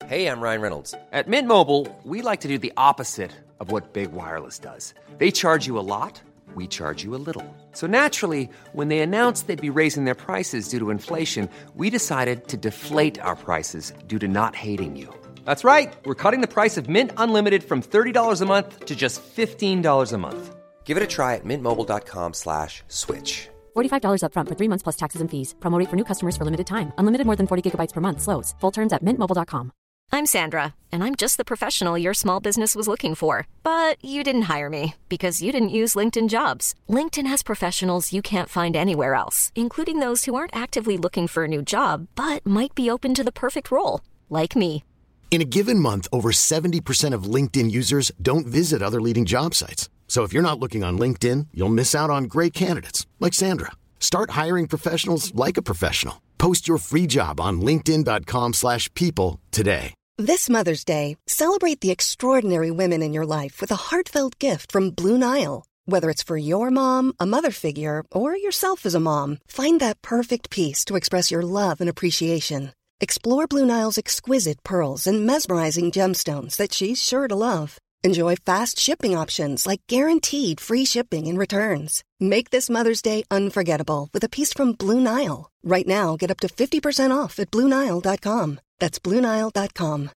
Hey, I'm Ryan Reynolds. At Mint Mobile, we like to do the opposite of what Big Wireless does. They charge you a lot, we charge you a little. So naturally, when they announced they'd be raising their prices due to inflation, we decided to deflate our prices due to not hating you. That's right. We're cutting the price of Mint Unlimited from $30 a month to just $15 a month. Give it a try at mintmobile.com/switch. $45 up front for 3 months plus taxes and fees. Promo rate for new customers for limited time. Unlimited more than 40 gigabytes per month. Slows full terms at mintmobile.com. I'm Sandra, and I'm just the professional your small business was looking for. But you didn't hire me because you didn't use LinkedIn Jobs. LinkedIn has professionals you can't find anywhere else, including those who aren't actively looking for a new job, but might be open to the perfect role, like me. In a given month, over 70% of LinkedIn users don't visit other leading job sites. So if you're not looking on LinkedIn, you'll miss out on great candidates like Sandra. Start hiring professionals like a professional. Post your free job on linkedin.com/people today. This Mother's Day, celebrate the extraordinary women in your life with a heartfelt gift from Blue Nile. Whether it's for your mom, a mother figure, or yourself as a mom, find that perfect piece to express your love and appreciation. Explore Blue Nile's exquisite pearls and mesmerizing gemstones that she's sure to love. Enjoy fast shipping options like guaranteed free shipping and returns. Make this Mother's Day unforgettable with a piece from Blue Nile. Right now, get up to 50% off at BlueNile.com. That's BlueNile.com.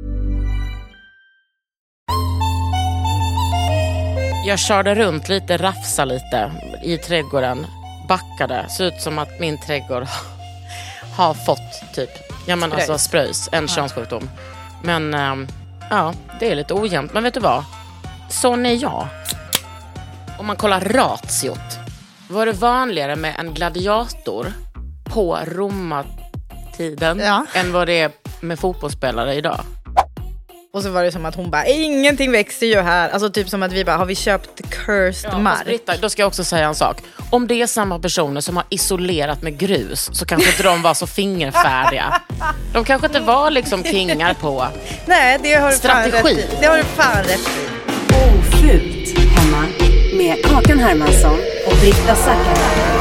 Jag körde runt lite, rafsa lite i trädgården, backade. Ser ut som att min trädgård har fått typ, ja men alltså spröjs, en könssjukdom. Men ja, det är lite ojämnt. Men vet du vad? Sån är jag. Om man kollar ratiot, var det vanligare med en gladiator på romartiden än vad det är med fotbollsspelare idag? Och så var det som att hon bara, ingenting växer ju här. Alltså typ som att vi bara, har vi köpt cursed mark? Britta, då ska jag också säga en sak. Om det är samma personer som har isolerat med grus, så kanske inte de var så fingerfärdiga. De kanske inte var liksom kingar på. Nej, det har du strategi. Fan rätt i. Det har du fan rätt i. Ofult hemma med Kakan Hermansson och Britta Zackari.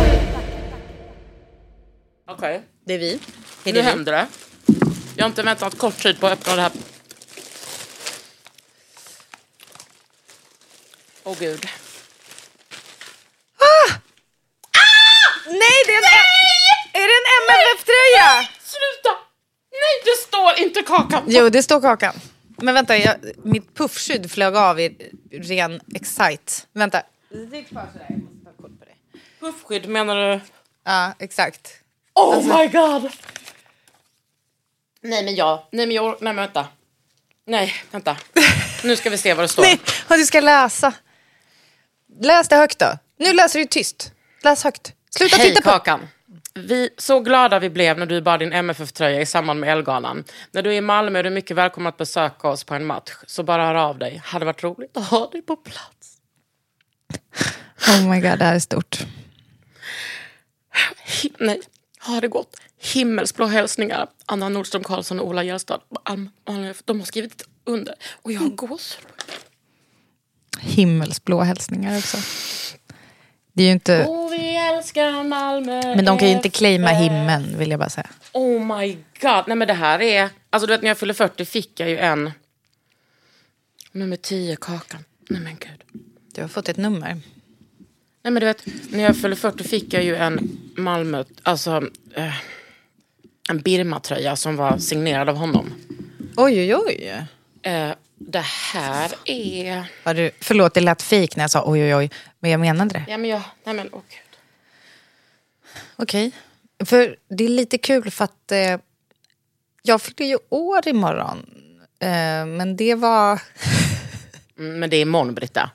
Okej. Det är vi. Nu händer det. Jag har inte väntat kort tid på att öppna det här. Åh gud. Nej, det är det en MFF-tröja? Sluta! Nej, det står inte Kakan. Jo, det står Kakan. Men vänta, mitt puffskydd flög av i ren excite. Vänta. Sitt kvar sådär, jag måste ta kort på det. Puffskydd menar du? Ja, exakt. Oh alltså. My god. Nej men vänta. Nej, vänta. Nu ska vi se vad det står. Nej, och du ska läsa. Läs det högt då. Nu läser du tyst. Läs högt. Sluta titta på. Kakan. Så glada vi blev när du bar din MFF-tröja i samband med Elgalan. När du är i Malmö är du mycket välkommen att besöka oss på en match. Så bara hör av dig. Hade varit roligt att ha dig på plats. Oh my god, det här är stort. Nej, har det gått. Himmelsblå hälsningar. Anna Nordström Karlsson och Ola Gällstad. De har skrivit under. Och jag har gåshud. Himmelsblå hälsningar också. Det är ju inte... vi älskar Malmö. Men de kan ju inte claima himlen, vill jag bara säga. Oh my god. Nej men det här är... Alltså du vet, när jag fyllde 40 fick jag ju en... Nummer 10, Kakan. Nej men gud. Du har fått ett nummer. Nej men du vet, när jag fyllde 40 fick jag ju en Malmö... Alltså... en Birma-tröja som var signerad av honom. Oj, oj, oj. Det här är... Förlåt, det lät fake när jag sa oj, oj, oj. Men jag menade det. Ja, men nej men, gud. Okej. För det är lite kul för att jag fyllde ju år imorgon. Men det var... men det är imorgon, Britta.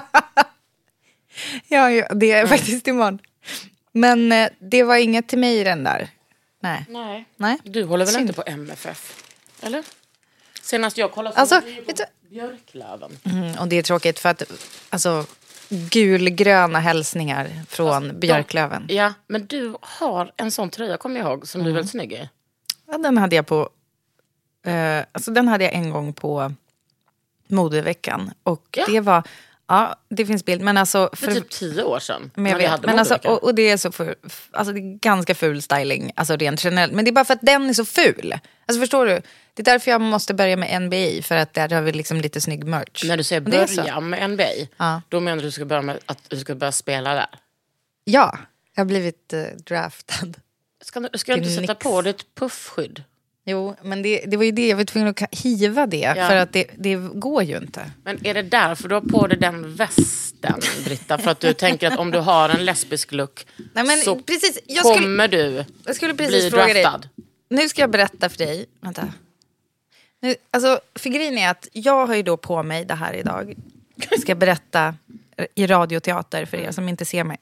ja, det är faktiskt imorgon. Men det var inget till mig i den där. Nej. Du håller väl inte på MFF? Eller? Senast jag kollade så alltså, på Björklöven. Och det är tråkigt för att alltså, gulgröna hälsningar från Björklöven. Ja, men du har en sån tröja, kommer jag ihåg, som du är väldigt snygg i. Ja, den hade jag på... alltså den hade jag en gång på modeveckan. Och det var Ja, det finns bild. Men alltså... För typ 10 år sedan. Men jag vet. Men alltså, och det är så alltså det är ganska ful styling. Alltså rent generellt. Men det är bara för att den är så ful. Alltså förstår du? Det är därför jag måste börja med NBA. För att där har vi liksom lite snygg merch. När du säger börja med NBA. Då menar du ska börja med att du ska börja spela där. Ja, jag har blivit draftad. Ska du inte sätta på ditt puffskydd? Jo, men det var ju det. Jag var tvungen att hiva det. För att det går ju inte. Men är det därför du har på dig den västen, Britta? För att du tänker att om du har en lesbisk look så precis, kommer du bli draftad? Nu ska jag berätta för dig. Vänta. Nu, alltså, för grejen är att jag har ju då på mig det här idag. Jag ska berätta i radioteater för er som inte ser mig.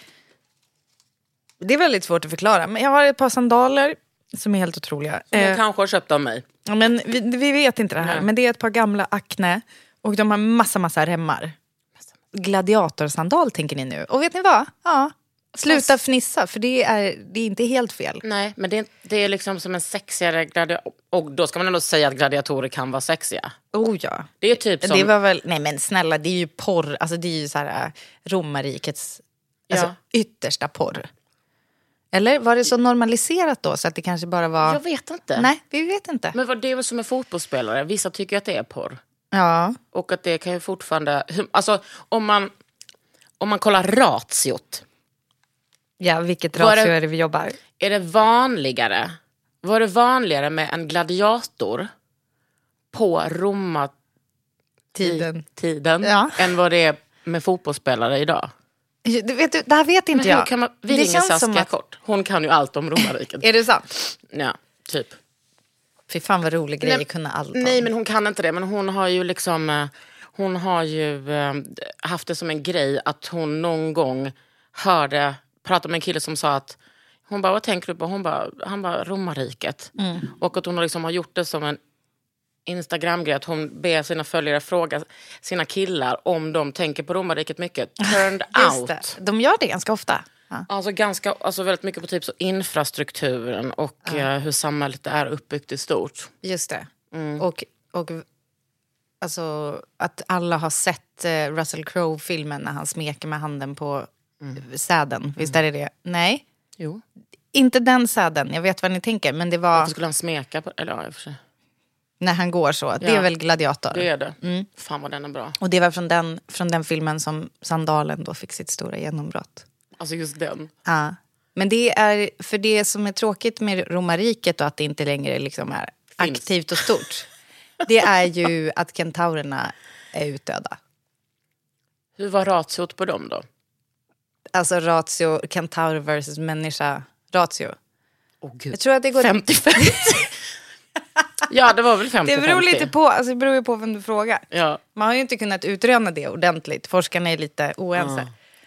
Det är väldigt svårt att förklara. Men jag har ett par sandaler som är helt otroliga. Som hon kanske har köpt av mig. Ja, men vi vet inte det här. Men det är ett par gamla Acne. Och de har massa remmar. Gladiatorsandal tänker ni nu. Och vet ni vad? Ja. Sluta fnissa, för det är inte helt fel. Nej, men det är liksom som en sexigare gladiator. Och då ska man ändå säga att gladiatorer kan vara sexiga. Oh ja. Det är typ som... Det var väl, nej men snälla, det är ju porr. Alltså det är ju så här romarrikets yttersta porr. Eller var det så normaliserat då så att det kanske bara var... Jag vet inte. Nej, vi vet inte. Men det är väl som en fotbollsspelare. Vissa tycker att det är porr. Ja. Och att det kan ju fortfarande... Alltså om man kollar ratiot. Ja, vilket ratio är det vi jobbar? Är det vanligare? Var det vanligare med en gladiator på romartiden än vad det är med fotbollsspelare idag? Det här vet inte jag. Vi ringer Saskia Kort. Hon kan ju allt om romarriket. Är det sant? Ja, typ. Fy fan vad rolig grej att kunna allt om. Nej, men hon kan inte det. Men hon har ju liksom... Hon har ju haft det som en grej att hon någon gång pratade med en kille som sa att hon bara, vad tänker du på? Han bara romarriket. Och att hon liksom har gjort det som en Instagram-grej, att hon ber sina följare fråga sina killar om de tänker på romarriket mycket. Turned out. Det. De gör det ganska ofta. Ja. Alltså väldigt mycket på typ så infrastrukturen och hur samhället är uppbyggt i stort. Just det. Och alltså att alla har sett Russell Crowe-filmen när han smeker med handen på säden. Visst är det? Nej. Jo. Inte den säden. Jag vet vad ni tänker, men det var... Varför skulle han smeka på... Eller ja, i och för sig. När han går så. Det är väl gladiator. Det är det. Fan vad den är bra. Och det var från den filmen som sandalen då fick sitt stora genombrott. Alltså just den. Ja. Men det är... För det som är tråkigt med romarriket och att det inte längre liksom är aktivt och stort. Det är ju att kentaurerna är utdöda. Hur var ratiot på dem då? Alltså ratio, kentaur versus människa ratio. Gud. Jag tror att det går 50-50. Ja, det var väl 50-50. Det beror lite på, alltså det beror ju på vem du frågar. Ja. Man har ju inte kunnat utröna det ordentligt. Forskarna är lite oense.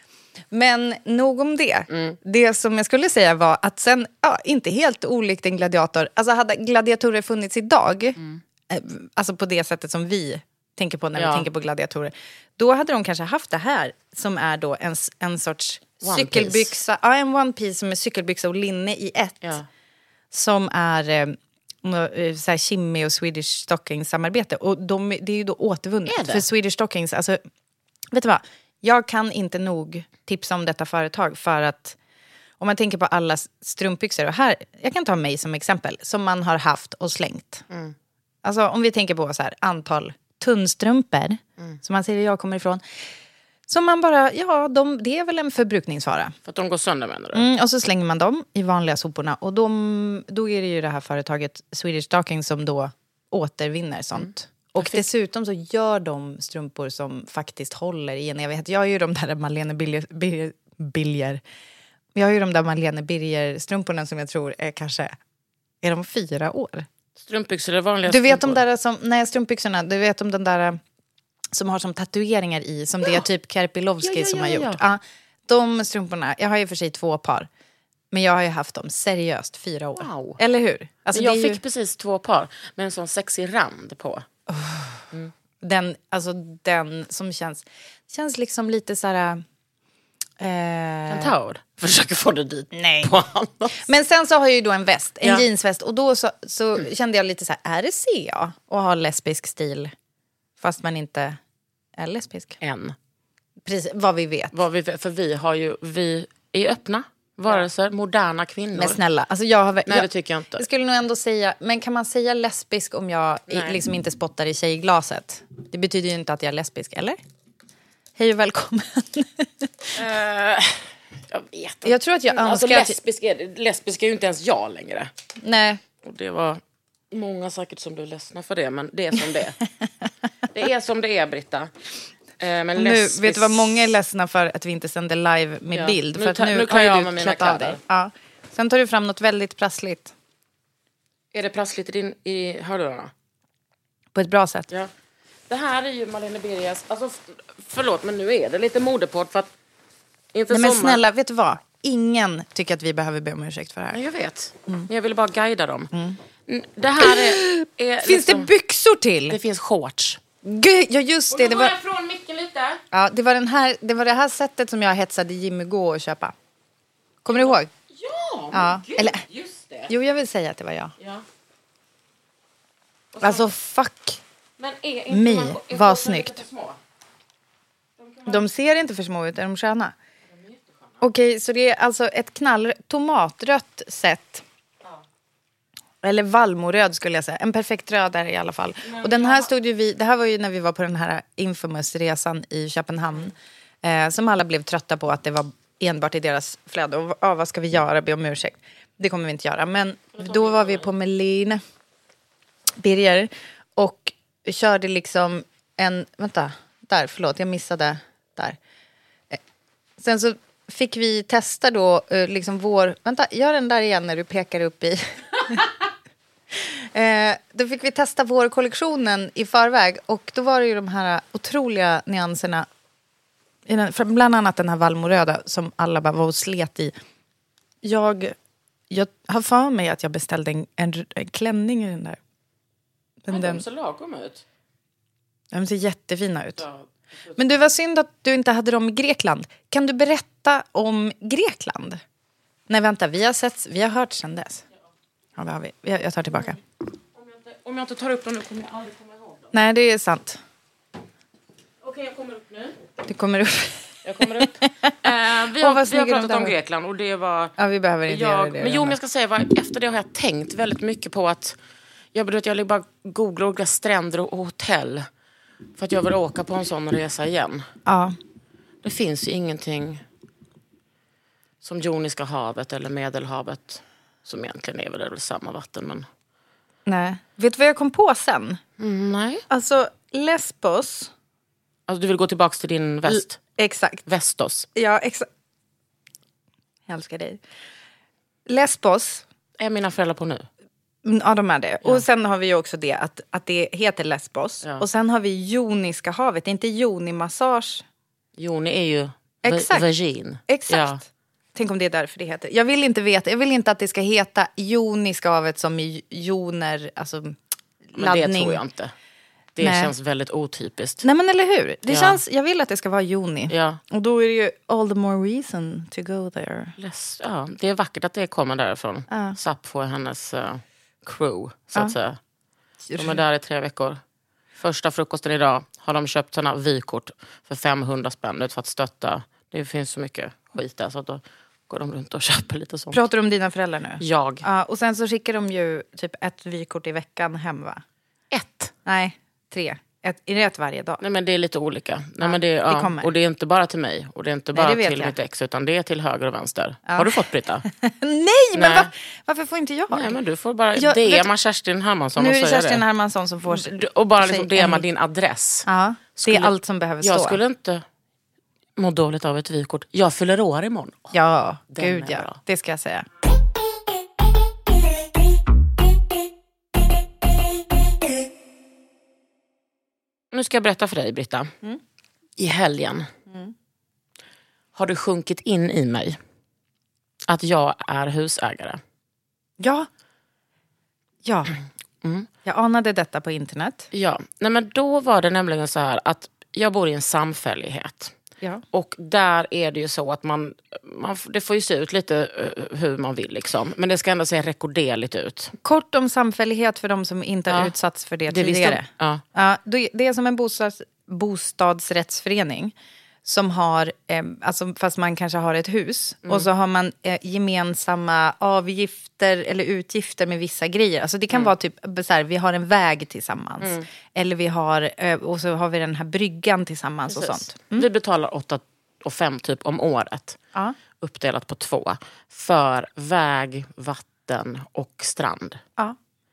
Men nog om det. Det som jag skulle säga var att sen, inte helt olikt en gladiator. Alltså hade gladiatorer funnits idag, alltså på det sättet som vi tänker på när vi tänker på gladiatorer, då hade de kanske haft det här som är då en sorts cykelbyxa. Ja, en one piece som är cykelbyxa och linne i ett. Ja. Som är så här Kimmy och Swedish Stockings samarbete. Och det är ju då återvunnet. För Swedish Stockings, alltså, vet du vad? Jag kan inte nog tipsa om detta företag för att om man tänker på alla strumpbyxor, och här, jag kan ta mig som exempel, som man har haft och slängt. Alltså om vi tänker på så här antal tunnstrumpor som man ser jag kommer ifrån. Så man bara, det är väl en förbrukningsvara. För att de går sönder, menar du? Och så slänger man dem i vanliga soporna. Och då är det ju det här företaget Swedish Stocking som då återvinner sånt. Och dessutom så gör de strumpor som faktiskt håller i en evighet. Jag har ju de där Malene Birger. Jag har ju de där Malene Birger-strumporna som jag tror är kanske, är de 4 år? Strumpbyxor är vanliga strumpor. Du vet de där som, nej strumpbyxorna, du vet om den där som har som tatueringar i, som det är typ Kerpilovski som har gjort. Ja, de strumporna, jag har ju för sig 2 par. Men jag har ju haft dem seriöst 4 år. Wow. Eller hur? Alltså, jag fick precis 2 par med en sån sexig rand på. Den som känns liksom lite så här... Kentaur. Försöker få det dit. Nej. På annat. Men sen så har jag ju då en väst, en jeansväst. Och då så kände jag lite så här, är det CA att ha lesbisk stil? Fast man inte är lesbisk. Än. Precis, vad vi vet. För vi är öppna varelser, moderna kvinnor. Men snälla, alltså Nej, det tycker jag inte. Jag skulle nog ändå säga, men kan man säga lesbisk om jag liksom inte spottar i tjejglaset? Det betyder ju inte att jag är lesbisk, eller? Hej och välkommen. Jag vet inte. Jag tror att jag önskar... Lesbisk är ju inte ens jag längre. Nej. Och det var många säkert som blev ledsna för det, men det är som det är. Det är som det är, Britta. Men nu vet du vad många är ledsna för att vi inte sänder live med bild. För att nu kan jag du med mina klätt av dig. Ja. Sen tar du fram något väldigt prassligt. Är det prassligt i hörlurarna? På ett bra sätt. Ja. Det här är ju Malene Birgas. Alltså, förlåt, men nu är det lite modepodd för att inför Nej, men sommar... snälla, vet du vad? Ingen tycker att vi behöver be om ursäkt för det här. Jag vet. Jag ville bara guida dem. Det här är finns liksom... det byxor till? Det finns shorts. Gud, ja just det. Och då går jag från micken lite. Ja, det var det här sättet som jag hetsade Jimmy gå och köpa. Kommer du ihåg? Ja, gud, eller, just det. Jo, jag vill säga att det var jag. Ja. Alltså, fuck. Men vad snyggt. De ser inte för små ut, är de sköna? Okej, så det är alltså ett tomatrött set. Eller vallmoröd skulle jag säga. En perfekt röd där i alla fall. Och den här stod ju det här var ju när vi var på den här infamous-resan i Köpenhamn. Som alla blev trötta på att det var enbart i deras flöde. Och vad ska vi göra? Be om ursäkt. Det kommer vi inte göra. Men då var vi på Melin Birger. Och körde liksom vänta, där, förlåt, jag missade där. Sen så fick vi testa då liksom vänta, gör den där igen när du pekar upp i. Då fick vi testa vårkollektionen i förväg. Och då var det ju de här otroliga nyanserna. Bland annat den här vallmoröda som alla bara var och slet i. Jag har för mig att jag beställde en klänning i den där. Den ser lagom ut. De ser jättefina ut. Ja. Men det var synd att du inte hade dem i Grekland. Kan du berätta om Grekland? Nej, vänta. Vi har hört sedan dess. Ja, det har vi. Jag tar tillbaka. Om jag inte tar upp dem nu kommer jag aldrig komma ihåg dem. Nej, det är sant. Okej, jag kommer upp nu. Du kommer upp. Jag kommer upp. Vi har pratat om Grekland och det var... Ja, vi behöver inte göra det. Men jag ska säga, efter det har jag tänkt väldigt mycket på att... Jag bara googlar olika stränder och hotell. För att jag vill åka på en sån resa igen. Ja. Det finns ju ingenting som Joniska havet eller Medelhavet. Som egentligen är väl samma vatten, men... Nej. Vet du vad jag kom på sen? Nej. Alltså, Lesbos... Alltså, du vill gå tillbaka till din väst? Exakt. Vestos. Ja, exakt. Jag älskar dig. Lesbos... Är mina föräldrar på nu? Ja, de är det. Ja. Och sen har vi ju också det att det heter Lesbos. Ja. Och sen har vi Joniska havet. Inte Joni-massage. Joni är ju vagin. Exakt. Ja. Tänk om det är därför det heter. Jag vill inte veta. Jag vill inte att det ska heta Joniska havet som i joner. Alltså laddning. Men det tror jag inte. Det känns väldigt otypiskt. Nej, men eller hur? Det känns, jag vill att det ska vara Joni. Ja. Och då är det ju all the more reason to go there. Ja, det är vackert att det kommer därifrån. Sappho och hennes crew, så att säga. De är där i 3 veckor. Första frukosten idag har de köpt såna vykort för 500 spänn ut för att stötta. Det finns så mycket skit där så att då går de runt och köper lite sånt. Pratar du om dina föräldrar nu? Jag. Ja, och sen så skickar de ju typ 1 vykort i veckan hem, va? 1? Nej, 3. Är det 1 varje dag? Nej, men det är lite olika. Nej, men det kommer. Och det är inte bara till mig. Och det är inte bara till mitt ex, utan det är till höger och vänster. Ja. Har du fått, Britta? Nej, men varför får inte jag? Nej, men du får bara DMa Kerstin Hermansson nu och säga det. Nu är det Kerstin Hermansson som får... Och bara liksom DMa din adress. Ja, det är allt som behöver stå. Jag skulle inte må dåligt av ett vykort. Jag fyller år imorgon. Ja, gud ja. Bra. Det ska jag säga. Nu ska jag berätta för dig, Britta. I helgen har det sjunkit in i mig att jag är husägare. Ja. Ja. Jag anade detta på internet. Ja. Nej, men då var det nämligen så här att jag bor i en samfällighet. Ja. Och där är det ju så att det får ju se ut lite hur man vill liksom. Men det ska ändå se rekorderligt ut. Kort om samfällighet för de som inte har utsatts för det tidigare. Ja. Det är som en bostadsrättsförening som har, alltså fast man kanske har ett hus. Och så har man gemensamma avgifter eller utgifter med vissa grejer. Alltså det kan vara typ så här, vi har en väg tillsammans. Eller vi har, och så har vi den här bryggan tillsammans. Precis. Och sånt. Vi betalar 8,5 typ om året. Ja. Uppdelat på 2. För väg, vatten och strand. Ja.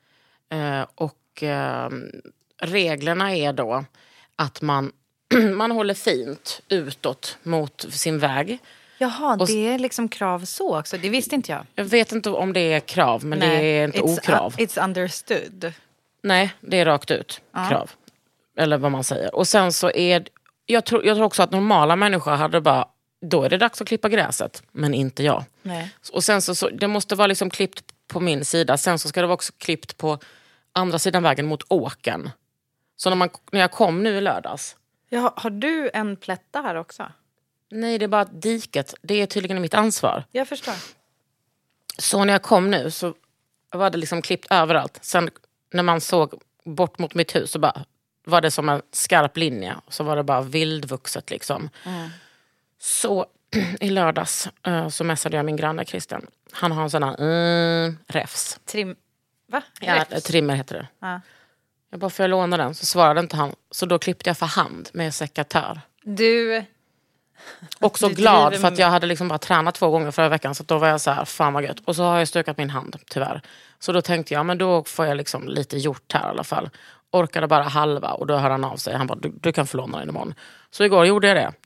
Reglerna är då att man håller fint utåt mot sin väg. Jaha, det är liksom krav så också. Det visste inte jag. Jag vet inte om det är krav, men det är inte okrav. It's understood. Nej, det är rakt ut krav. Eller vad man säger. Och sen så är... Jag tror också att normala människor hade bara... Då är det dags att klippa gräset. Men inte jag. Nej. Och sen så det måste vara liksom klippt på min sida. Sen så ska det vara också klippt på andra sidan vägen mot åken. Så när jag kom nu i lördags... Ja, har du en plätta här också? Nej, det är bara diket. Det är tydligen mitt ansvar. Jag förstår. Så när jag kom nu så var det liksom klippt överallt. Sen när man såg bort mot mitt hus så bara var det som en skarp linje. Så var det bara vildvuxet liksom. Så i lördags så messade jag min granne Christian. Han har en sån här räfs. Va? Ja, trimmer heter det. Ja. Jag bara, får jag låna den? Så svarade inte han. Så då klippte jag för hand med sekatör. Du... Också glad för att jag hade liksom bara tränat 2 gånger förra veckan. Så då var jag så här, fan vad gött. Och så har jag stökat min hand, tyvärr. Så då tänkte jag, men då får jag liksom lite gjort här i alla fall. Orkade bara halva och då hör han av sig. Han bara, du kan få låna den imorgon. Så igår gjorde jag det.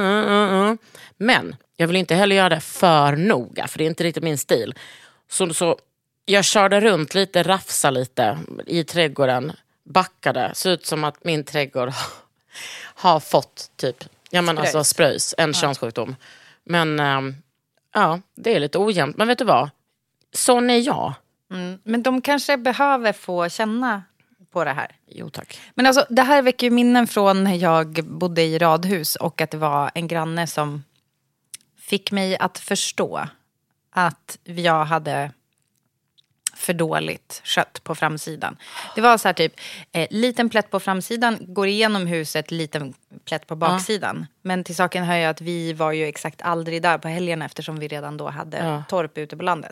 Men jag vill inte heller göra det för noga. För det är inte riktigt min stil. Så jag körde runt lite, rafsa lite i trädgården. Backade. Så ut som att min trädgård har fått typ... Ja, men alltså spröjs, en könssjukdom. Men ja, det är lite ojämnt. Men vet du vad? Sån är jag. Men de kanske behöver få känna på det här. Jo, tack. Men alltså, det här väcker ju minnen från när jag bodde i radhus. Och att det var en granne som fick mig att förstå att jag hade för dåligt skött på framsidan. Det var så här typ, liten plätt på framsidan, går igenom huset, liten plätt på baksidan. Men till saken hör jag att vi var ju exakt aldrig där på helgen eftersom vi redan då hade torp ute på landet.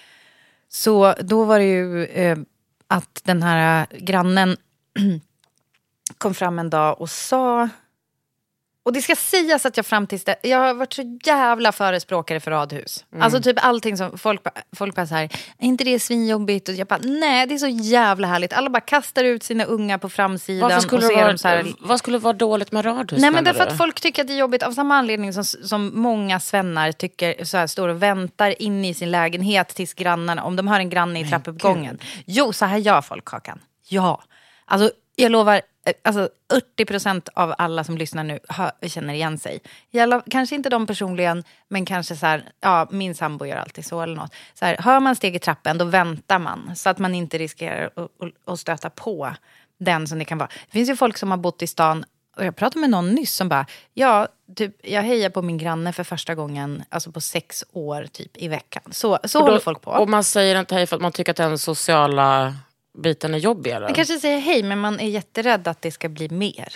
Så då var det ju att den här grannen kom fram en dag och sa... Och det ska sägas att jag fram tills det... Jag har varit så jävla förespråkare för radhus. Alltså typ allting som folk bara så här... Är inte det svinjobbigt? Och jag bara, nej, det är så jävla härligt. Alla bara kastar ut sina unga på framsidan. Vad skulle vara dåligt med radhus? Nej, men därför att folk tycker att det är jobbigt. Av samma anledning som många svennar tycker så här, står och väntar inne i sin lägenhet tills grannarna... Om de har en granne i trappuppgången. Jo, så här gör folk, Kakan. Ja. Alltså, jag lovar... Alltså 80% av alla som lyssnar nu känner igen sig. Kanske inte de personligen, men kanske så här, ja, min sambo gör alltid så eller något. Så här, hör man steg i trappen, då väntar man. Så att man inte riskerar att stöta på den som det kan vara. Det finns ju folk som har bott i stan, och jag pratade med någon nyss som bara, ja, typ, jag hejar på min granne för första gången, alltså på 6 år typ i veckan. Så håller folk på. Och man säger inte hej för att man tycker att den sociala... biten är jobbig, eller? Man kanske säger hej, men man är jätterädd att det ska bli mer.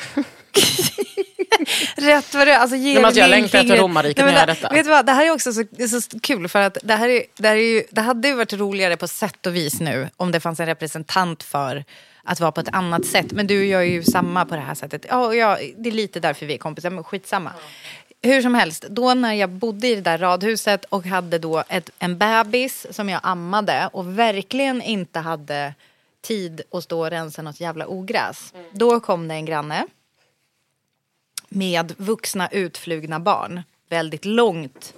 Rätt vad det är. Alltså, jag längtar efter romarriket när jag gör detta. Vet du vad, det här är också så kul. För att det hade ju varit roligare på sätt och vis nu om det fanns en representant för att vara på ett annat sätt. Men du gör ju samma på det här sättet. Ja, det är lite därför vi är kompisar, men skitsamma. Hur som helst, då när jag bodde i det där radhuset och hade då en bebis som jag ammade och verkligen inte hade... tid att stå och rensa något jävla ogräs. Då kom det en granne med vuxna utflugna barn. Väldigt långt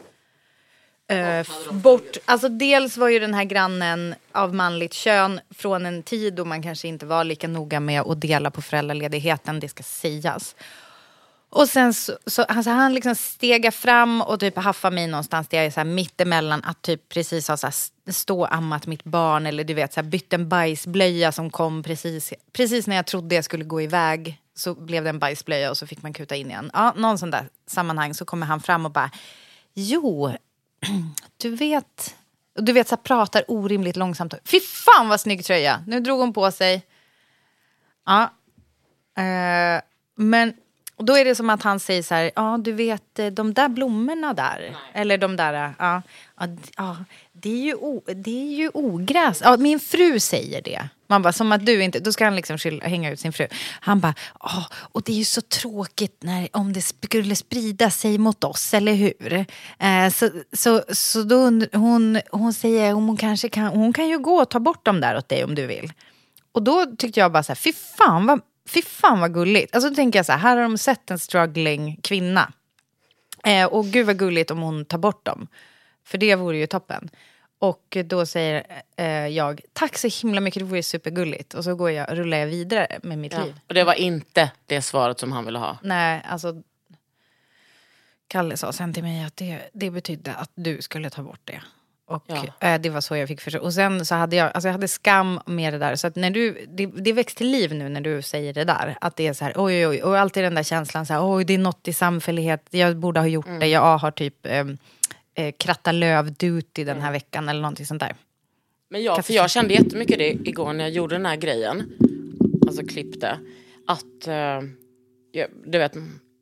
bort. Alltså dels var ju den här grannen av manligt kön från en tid då man kanske inte var lika noga med att dela på föräldraledigheten, det ska sägas. Och sen så alltså han liksom stegar fram och typ haffar mig någonstans där jag är så här mittemellan att typ precis ha så här stå ammat mitt barn eller du vet så här bytt en bajsblöja som kom precis när jag trodde jag skulle gå iväg så blev det en bajsblöja och så fick man kuta in igen. Ja, någon sån där sammanhang så kommer han fram och bara jo, du vet så här, pratar orimligt långsamt. Fy fan vad snygg tröja. Nu drog hon på sig. Ja. Men Och då är det som att han säger så här, ja du vet de där blommorna där. Nej. Eller de där, det är ju ogräs. Ja, min fru säger det. Man bara, som att du inte, då ska han liksom hänga ut sin fru. Han bara, och det är ju så tråkigt om det skulle sprida sig mot oss, eller hur? Så då hon säger, hon kan ju gå och ta bort dem där åt dig om du vill. Och då tyckte jag bara så här, fy fan vad gulligt. Alltså då tänker jag så här har de sett en struggling kvinna. Och gud vad gulligt om hon tar bort dem. För det vore ju toppen. Och då säger jag, tack så himla mycket, det vore supergulligt. Och så rullar jag vidare med mitt liv. Och det var inte det svaret som han ville ha? Nej, alltså Kalle sa sen till mig att det betydde att du skulle ta bort det. Och det var så jag fick förstå. Och sen så hade jag hade skam med det där. Så att när det väcks till liv nu när du säger det där. Att det är så här, oj. Och alltid den där känslan så här, det är något i samfällighet. Jag borde ha gjort det. Jag har typ kratta lövduty den här veckan eller någonting sånt där. Men jag kände jättemycket det igår när jag gjorde den här grejen. Alltså klippte. Att, du vet...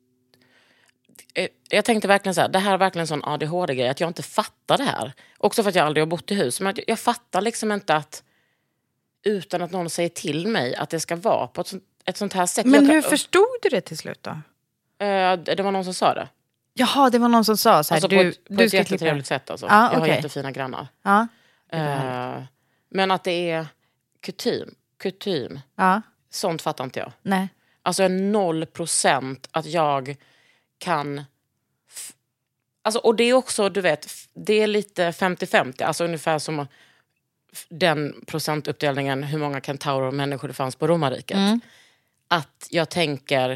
Jag tänkte verkligen så här, det här är verkligen en sån ADHD-grej, att jag inte fattar det här. Också för att jag aldrig har bott i hus. Men jag fattar liksom inte att, utan att någon säger till mig att det ska vara på ett sånt här sätt. Men hur förstod du det till slut då? Det var någon som sa det. Jaha, det var någon som sa så här, alltså på ett jättetrevligt sätt alltså. Jag har jättefina grannar. Ja. Men att det är kutym. Ja. Sånt fattar inte jag. Nej. Alltså 0% att jag kan... Alltså, och det är också, du vet, det är lite 50-50. Alltså ungefär som den procentuppdelningen hur många kentaurer och människor det fanns på romarriket. Att jag tänker,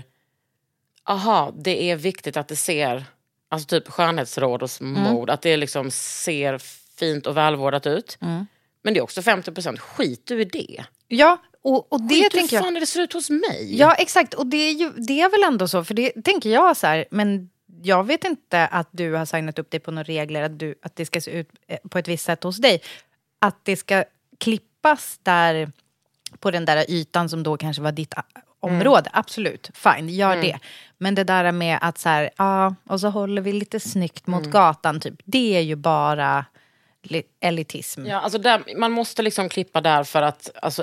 det är viktigt att det ser, alltså typ skönhetsråd och mode, att det liksom ser fint och välvårdat ut. Men det är också 50%. Skit du i det. Ja, och det tänker jag... Hur fan det ser ut hos mig? Ja, exakt. Och det är väl ändå så. För det tänker jag så här, men jag vet inte att du har signat upp dig på några regler. Att det ska se ut på ett visst sätt hos dig. Att det ska klippas där på den där ytan som då kanske var ditt område. Absolut, fine, gör det. Men det där med att så här, och så håller vi lite snyggt mot gatan typ. Det är ju bara elitism. Ja, alltså man måste liksom klippa där för att, alltså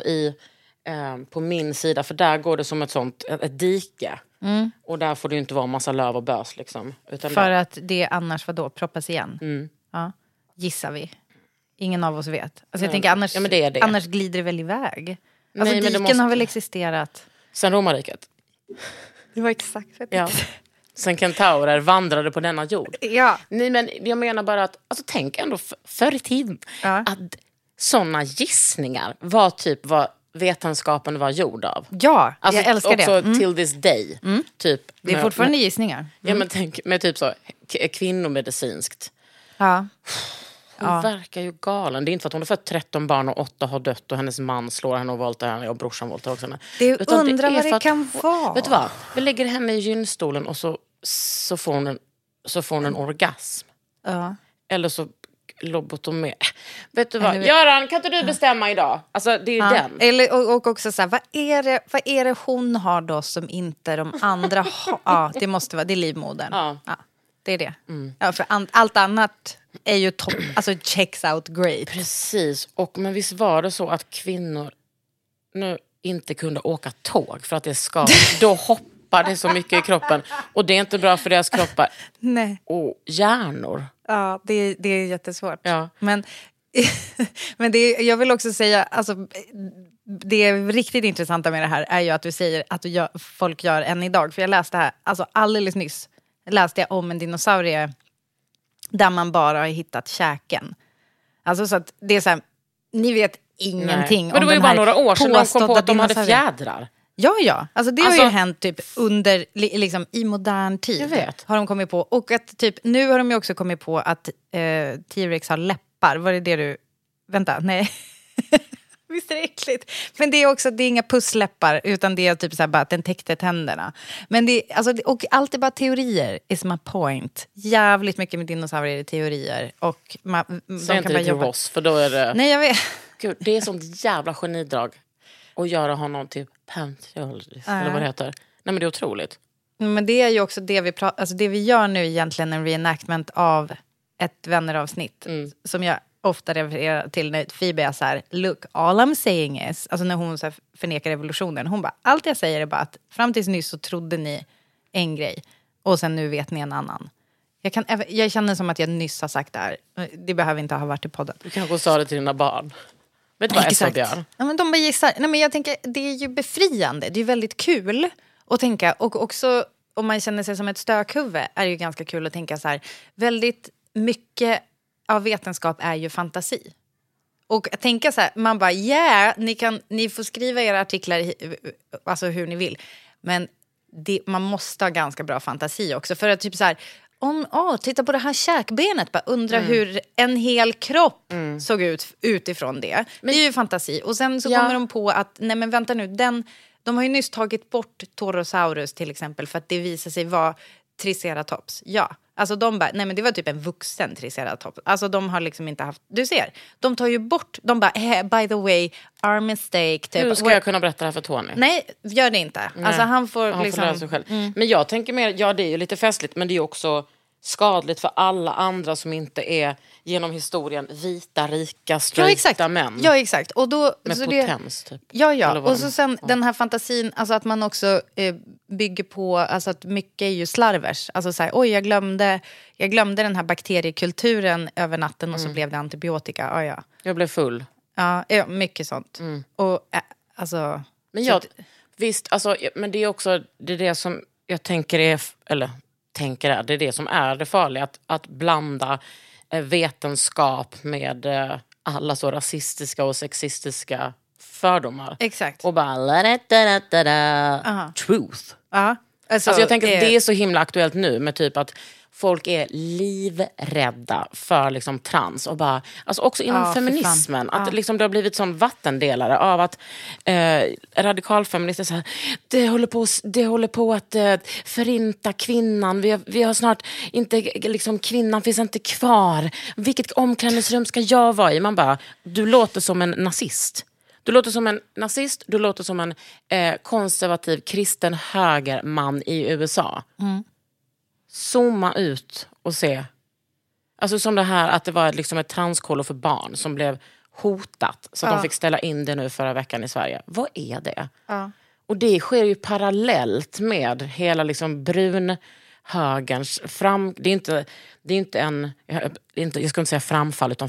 på min sida, för där går det som ett dike. Och där får det ju inte vara massa löv och bös liksom. Utan för att det annars proppas igen. Ja, gissar vi. Ingen av oss vet. Alltså jag tänker annars glider det väl iväg. Alltså diken har väl existerat. Sen romarriket. Det var exakt så. Ja. Sen kentaurer vandrade på denna jord. Ja. Nej, men jag menar bara att, alltså tänk ändå förr i tiden att sådana gissningar var typ vad vetenskapen var gjord av. Ja, alltså, jag älskar det. Också till this day. Typ, det är fortfarande gissningar. Ja, men tänk med typ så kvinnomedicinskt. Ja. Hon verkar ju galen. Det är inte för att hon har fött 13 barn och 8 har dött och hennes man slår henne och våldtar henne och brorsan våldtar också henne. Det undrar vad det kan vara. Vet du vad? Vi lägger henne i gynstolen och så får hon en orgasm. Ja. Eller så lobotomi. Vet du vad? Göran, kan inte du bestämma idag? Alltså det är ju den. Eller, och också så här, vad är det hon har då som inte de andra har? Ja, det måste vara, det är livmodern. Ja, det är det. Ja, för allt annat är ju topp, alltså checks out great. Precis, men visst var det så att kvinnor nu inte kunde åka tåg för att det ska, då hoppar det så mycket i kroppen och det är inte bra för deras kroppar. Nej. Och hjärnor. Ja, det är jättesvårt. Ja. Men jag vill också säga, alltså det riktigt intressanta med det här är ju att du säger att folk gör än idag. För jag läste här, alltså alldeles nyss läste jag om en dinosaurie där man bara har hittat käken. Alltså så att det är så här, ni vet ingenting. Men det var ju bara några år sedan de kom på att de hade fjädrar. Ja. Alltså det har ju hänt typ under, liksom i modern tid. Jag vet. Har de kommit på. Och att typ, nu har de ju också kommit på att T-Rex har läppar. Var det du... Vänta, nej. Visst är det äckligt. Men det är också, det är inga pussläppar utan det är typ så här bara att den täckte tänderna. Men det är, alltså, och allt är bara teorier is my point. Jävligt mycket med dinosaurier är teorier. Och de kan bara jobba. Ross, för då är det... Nej, jag vet. Gud, det är sånt jävla genidrag att göra honom till paleontologist, eller vad det heter. Nej, men det är otroligt. Men det är ju också det vi alltså det vi gör nu egentligen en reenactment av ett vänneravsnitt. Som jag ofta refererar till när Phoebe är så här, look, all I'm saying is, alltså när hon så här förnekar revolutionen, hon bara, allt jag säger är bara att fram tills nyss så trodde ni en grej och sen nu vet ni en annan. Jag känner som att jag nyss har sagt det här. Det behöver inte ha varit i podden. Du kanske sa det till dina barn. Vet du vad Exakt. Ja, men de bara gissar. Nej, men jag tänker, det är ju befriande. Det är väldigt kul att tänka. Och också om man känner sig som ett stökhuvud är det ju ganska kul att tänka så här. Väldigt mycket av vetenskap är ju fantasi. Och tänka så här, man bara, ni får skriva era artiklar alltså hur ni vill. Men man måste ha ganska bra fantasi också. För att typ så här, titta på det här käkbenet. Bara undra hur en hel kropp såg ut utifrån det. Men det är ju fantasi. Och sen så kommer de på att, nej men vänta nu, de har ju nyss tagit bort Torosaurus till exempel. För att det visar sig vara Triceratops. Ja, alltså de bara, nej men det var typ en vuxen Triceratops. Alltså de har liksom inte haft, du ser. De tar ju bort, de bara, by the way, our mistake. Typ. Hur ska jag kunna berätta det här för Tony? Nej, gör det inte. Nej. Alltså han får liksom... lära sig själv. Men jag tänker mer, ja det är ju lite festligt, men det är också skadligt för alla andra som inte är genom historien vita, rika, straighta män. Ja, exakt. Och då, med så potens, typ. Ja. Och så sen den här fantasin, alltså att man också bygger på, alltså att mycket är ju slarvers. Alltså så här, jag glömde den här bakteriekulturen över natten och så blev det antibiotika. Ja. Jag blev full. Ja, mycket sånt. Och alltså... Men visst, alltså, men det är också det som jag tänker är, det är det som är det farliga, att blanda vetenskap med alla så rasistiska och sexistiska fördomar. Exakt. Och bara truth. Alltså jag tänker att det är så himla aktuellt nu med typ att folk är livrädda för liksom trans och bara, alltså också inom feminismen att liksom det har blivit sån vattendelare av att radikalfeminister så här, det håller på att förinta kvinnan, vi har snart inte liksom, kvinnan finns inte kvar, vilket omklädningsrum ska jag vara i? Man bara, du låter som en nazist. Du låter som en konservativ kristen högerman i USA. Zooma ut och se. Alltså som det här att det var liksom ett transkollo för barn som blev hotat så att de fick ställa in det nu förra veckan i Sverige. Vad är det? Och det sker ju parallellt med hela liksom brunhögerns det är inte en, jag ska inte säga framfall utan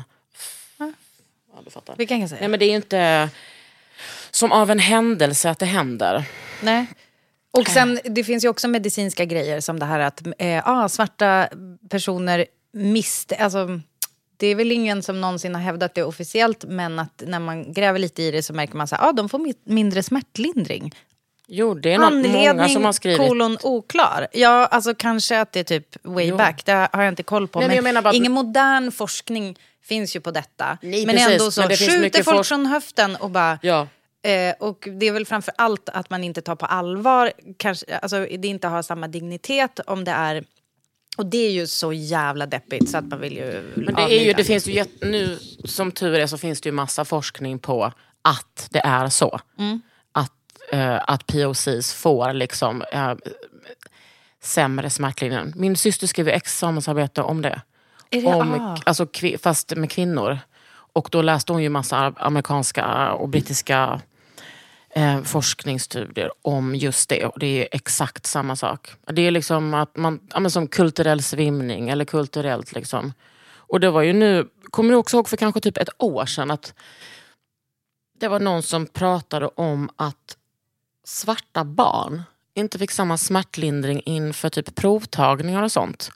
du fattar. Vi kan säga. Nej, men det är inte som av en händelse att det händer. Nej. Och sen, det finns ju också medicinska grejer som det här att svarta personer alltså det är väl ingen som någonsin har hävdat det officiellt, men att när man gräver lite i det så märker man så här, de får mindre smärtlindring. Jo, det är många som har skrivit. Oklar. Ja, alltså kanske att det är typ way back, det har jag inte koll på. Nej, men ingen modern forskning finns ju på detta. Nej, men precis, ändå så skjuter folk från höften och bara... Ja. Och det är väl framför allt att man inte tar på allvar, kanske, alltså det inte har samma dignitet om det är, och det är ju så jävla deppigt så att man vill ju. Men det finns ju nu som tur är så finns det ju massa forskning på att det är så. Att POCs får liksom sämre smärtlindring. Min syster skrev examensarbete om det. Alltså fast med kvinnor. Och då läste hon ju massa amerikanska och brittiska forskningsstudier om just det. Och det är exakt samma sak. Det är liksom att man, som kulturell svimning eller kulturellt liksom. Och det var ju nu, kommer du också ihåg för kanske typ ett år sedan att det var någon som pratade om att svarta barn inte fick samma smärtlindring inför typ provtagningar och sånt.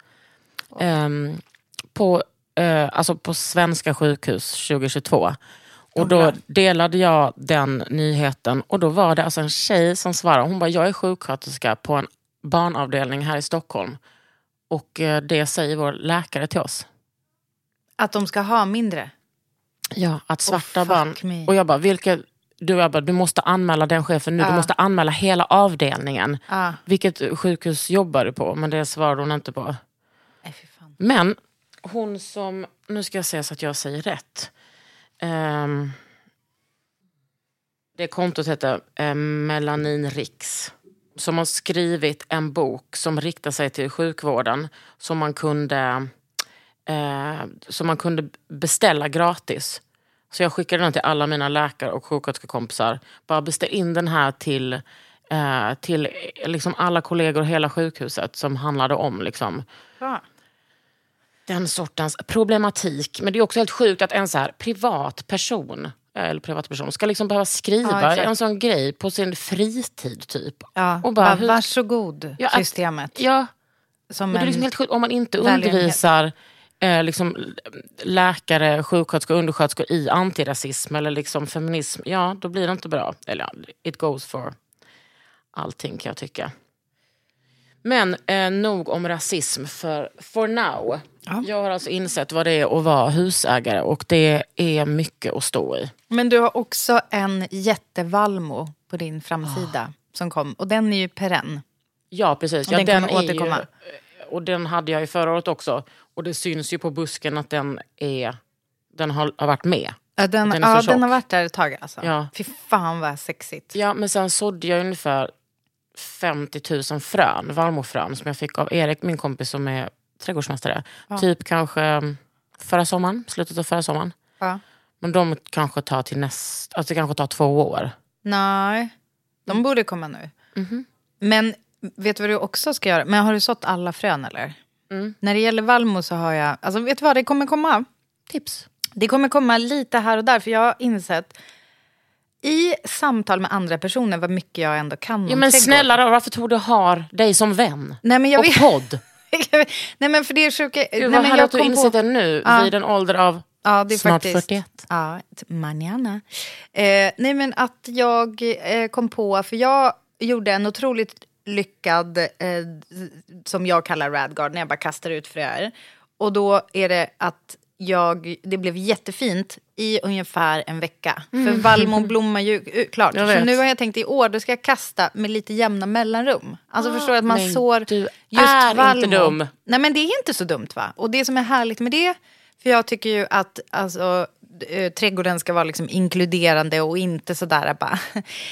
Alltså på svenska sjukhus 2022. Och då delade jag den nyheten. Och då var det alltså en tjej som svarade. Hon bara, jag är sjuksköterska på en barnavdelning här i Stockholm. Och det säger vår läkare till oss. Att de ska ha mindre? Ja, att svarta barn. Och jag bara, du måste anmäla den chefen nu. Du måste anmäla hela avdelningen. Vilket sjukhus jobbar du på? Men det svarade hon inte på. Men hon som, nu ska jag säga så att jag säger rätt. Det kontot heter Melanin Riks. som har skrivit en bok som riktar sig till sjukvården som man kunde beställa gratis. Så jag skickade den till alla mina läkare och sjuksköterskekompisar. Bara beställ in den här till liksom alla kollegor och hela sjukhuset som handlade om liksom, den sortens problematik. Men det är också helt sjukt att en så här privatperson ska liksom behöva skriva en sån grej på sin fritid typ. Ja, och bara, varsågod systemet. Ja, som det är liksom helt sjukt om man inte undervisar liksom läkare, sjuksköterskor och undersköterskor i antirasism eller liksom feminism. Ja, då blir det inte bra. Eller it goes for allting kan jag tycka. Men nog om rasism for now. Ja. Jag har alltså insett vad det är att vara husägare och det är mycket att stå i. Men du har också en jättevalmo på din framsida som kom och den är ju perenn. Ja, precis. Och den kommer återkomma. Och den hade jag ju förra året också. Och det syns ju på busken att den har varit med. Ja, den har varit där ett tag alltså. Ja. Fy fan vad sexigt. Ja, men sen sådde jag ungefär 50 000 frön, vallmofrön som jag fick av Erik, min kompis som är trädgårdsmästare. Ja. Typ kanske slutet av förra sommaren. Ja. Men de kanske tar det kanske tar 2 år. Nej, de borde komma nu. Mm-hmm. Men vet du vad du också ska göra? Men har du sått alla frön eller? Mm. När det gäller vallmo så har jag, alltså vet du vad, det kommer komma tips. Det kommer komma lite här och där för jag har insett i samtal med andra personer vad mycket jag ändå kan om men trädgård. Snälla då, varför tror du har dig som vän? Nej, men jag vet. Podd. Nej men för det är sjuka. Vad har du insett det nu vid en ålder av det är snart faktiskt 41? Ja, manana. Nej men att jag kom på, för jag gjorde en otroligt lyckad som jag kallar radguard när jag bara kastar ut fröer. Och då är det att det blev jättefint i ungefär en vecka. För vallmon blommar ju klart. Så nu har jag tänkt i år, då ska jag kasta med lite jämna mellanrum. Alltså förstår att man sår just vallmon. Inte dum. Nej men det är inte så dumt va? Och det som är härligt med det, för jag tycker ju att alltså, trädgården ska vara liksom inkluderande och inte sådär bara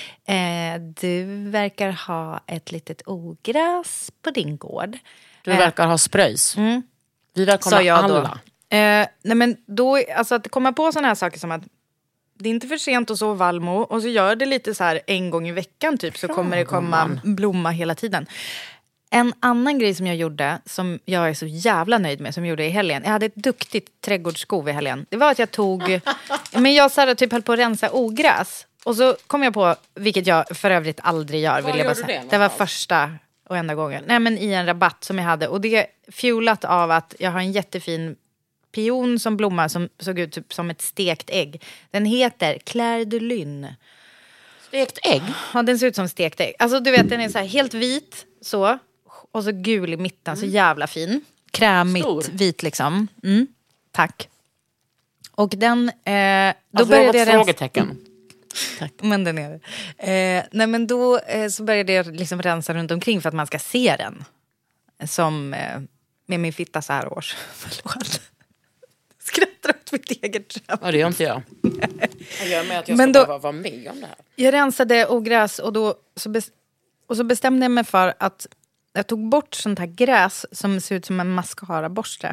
du verkar ha ett litet ogräs på din gård. Du verkar ha spröjs. Vi välkomnar alla. Nej men då, alltså att komma på sådana här saker som att det är inte för sent att så vallmo och så gör det lite så här en gång i veckan typ så kommer det komma blomma hela tiden. En annan grej som jag gjorde som jag är så jävla nöjd med som jag gjorde i helgen. Jag hade ett duktigt trädgårdsskov i helgen. Det var att jag tog men jag så här, typ höll på att rensa ogräs och så kom jag på, vilket jag för övrigt aldrig gör vill jag bara säga. Det var första och enda gången. Nej men i en rabatt som jag hade och det är fuelat av att jag har en jättefin pion som blommar som såg ut typ som ett stekt ägg. Den heter Claire de Lune. Stekt ägg? Ja, den ser ut som stekt ägg. Alltså du vet, den är så här helt vit så. Och så gul i mitten, så jävla fin. Krämigt, vit liksom. Tack. Och den... då började jag frågetecken. Tack. Men den är det. Nej men då så började jag liksom rensa runt omkring för att man ska se den. Som med min fitta så här års. Förlåt. Skrattar åt mitt eget dröm. Ja, det gör inte jag. Jag gör med att jag ska vara med om det här. Jag rensade ogräs och då så bestämde jag mig för att jag tog bort sånt här gräs som ser ut som en mascaraborste.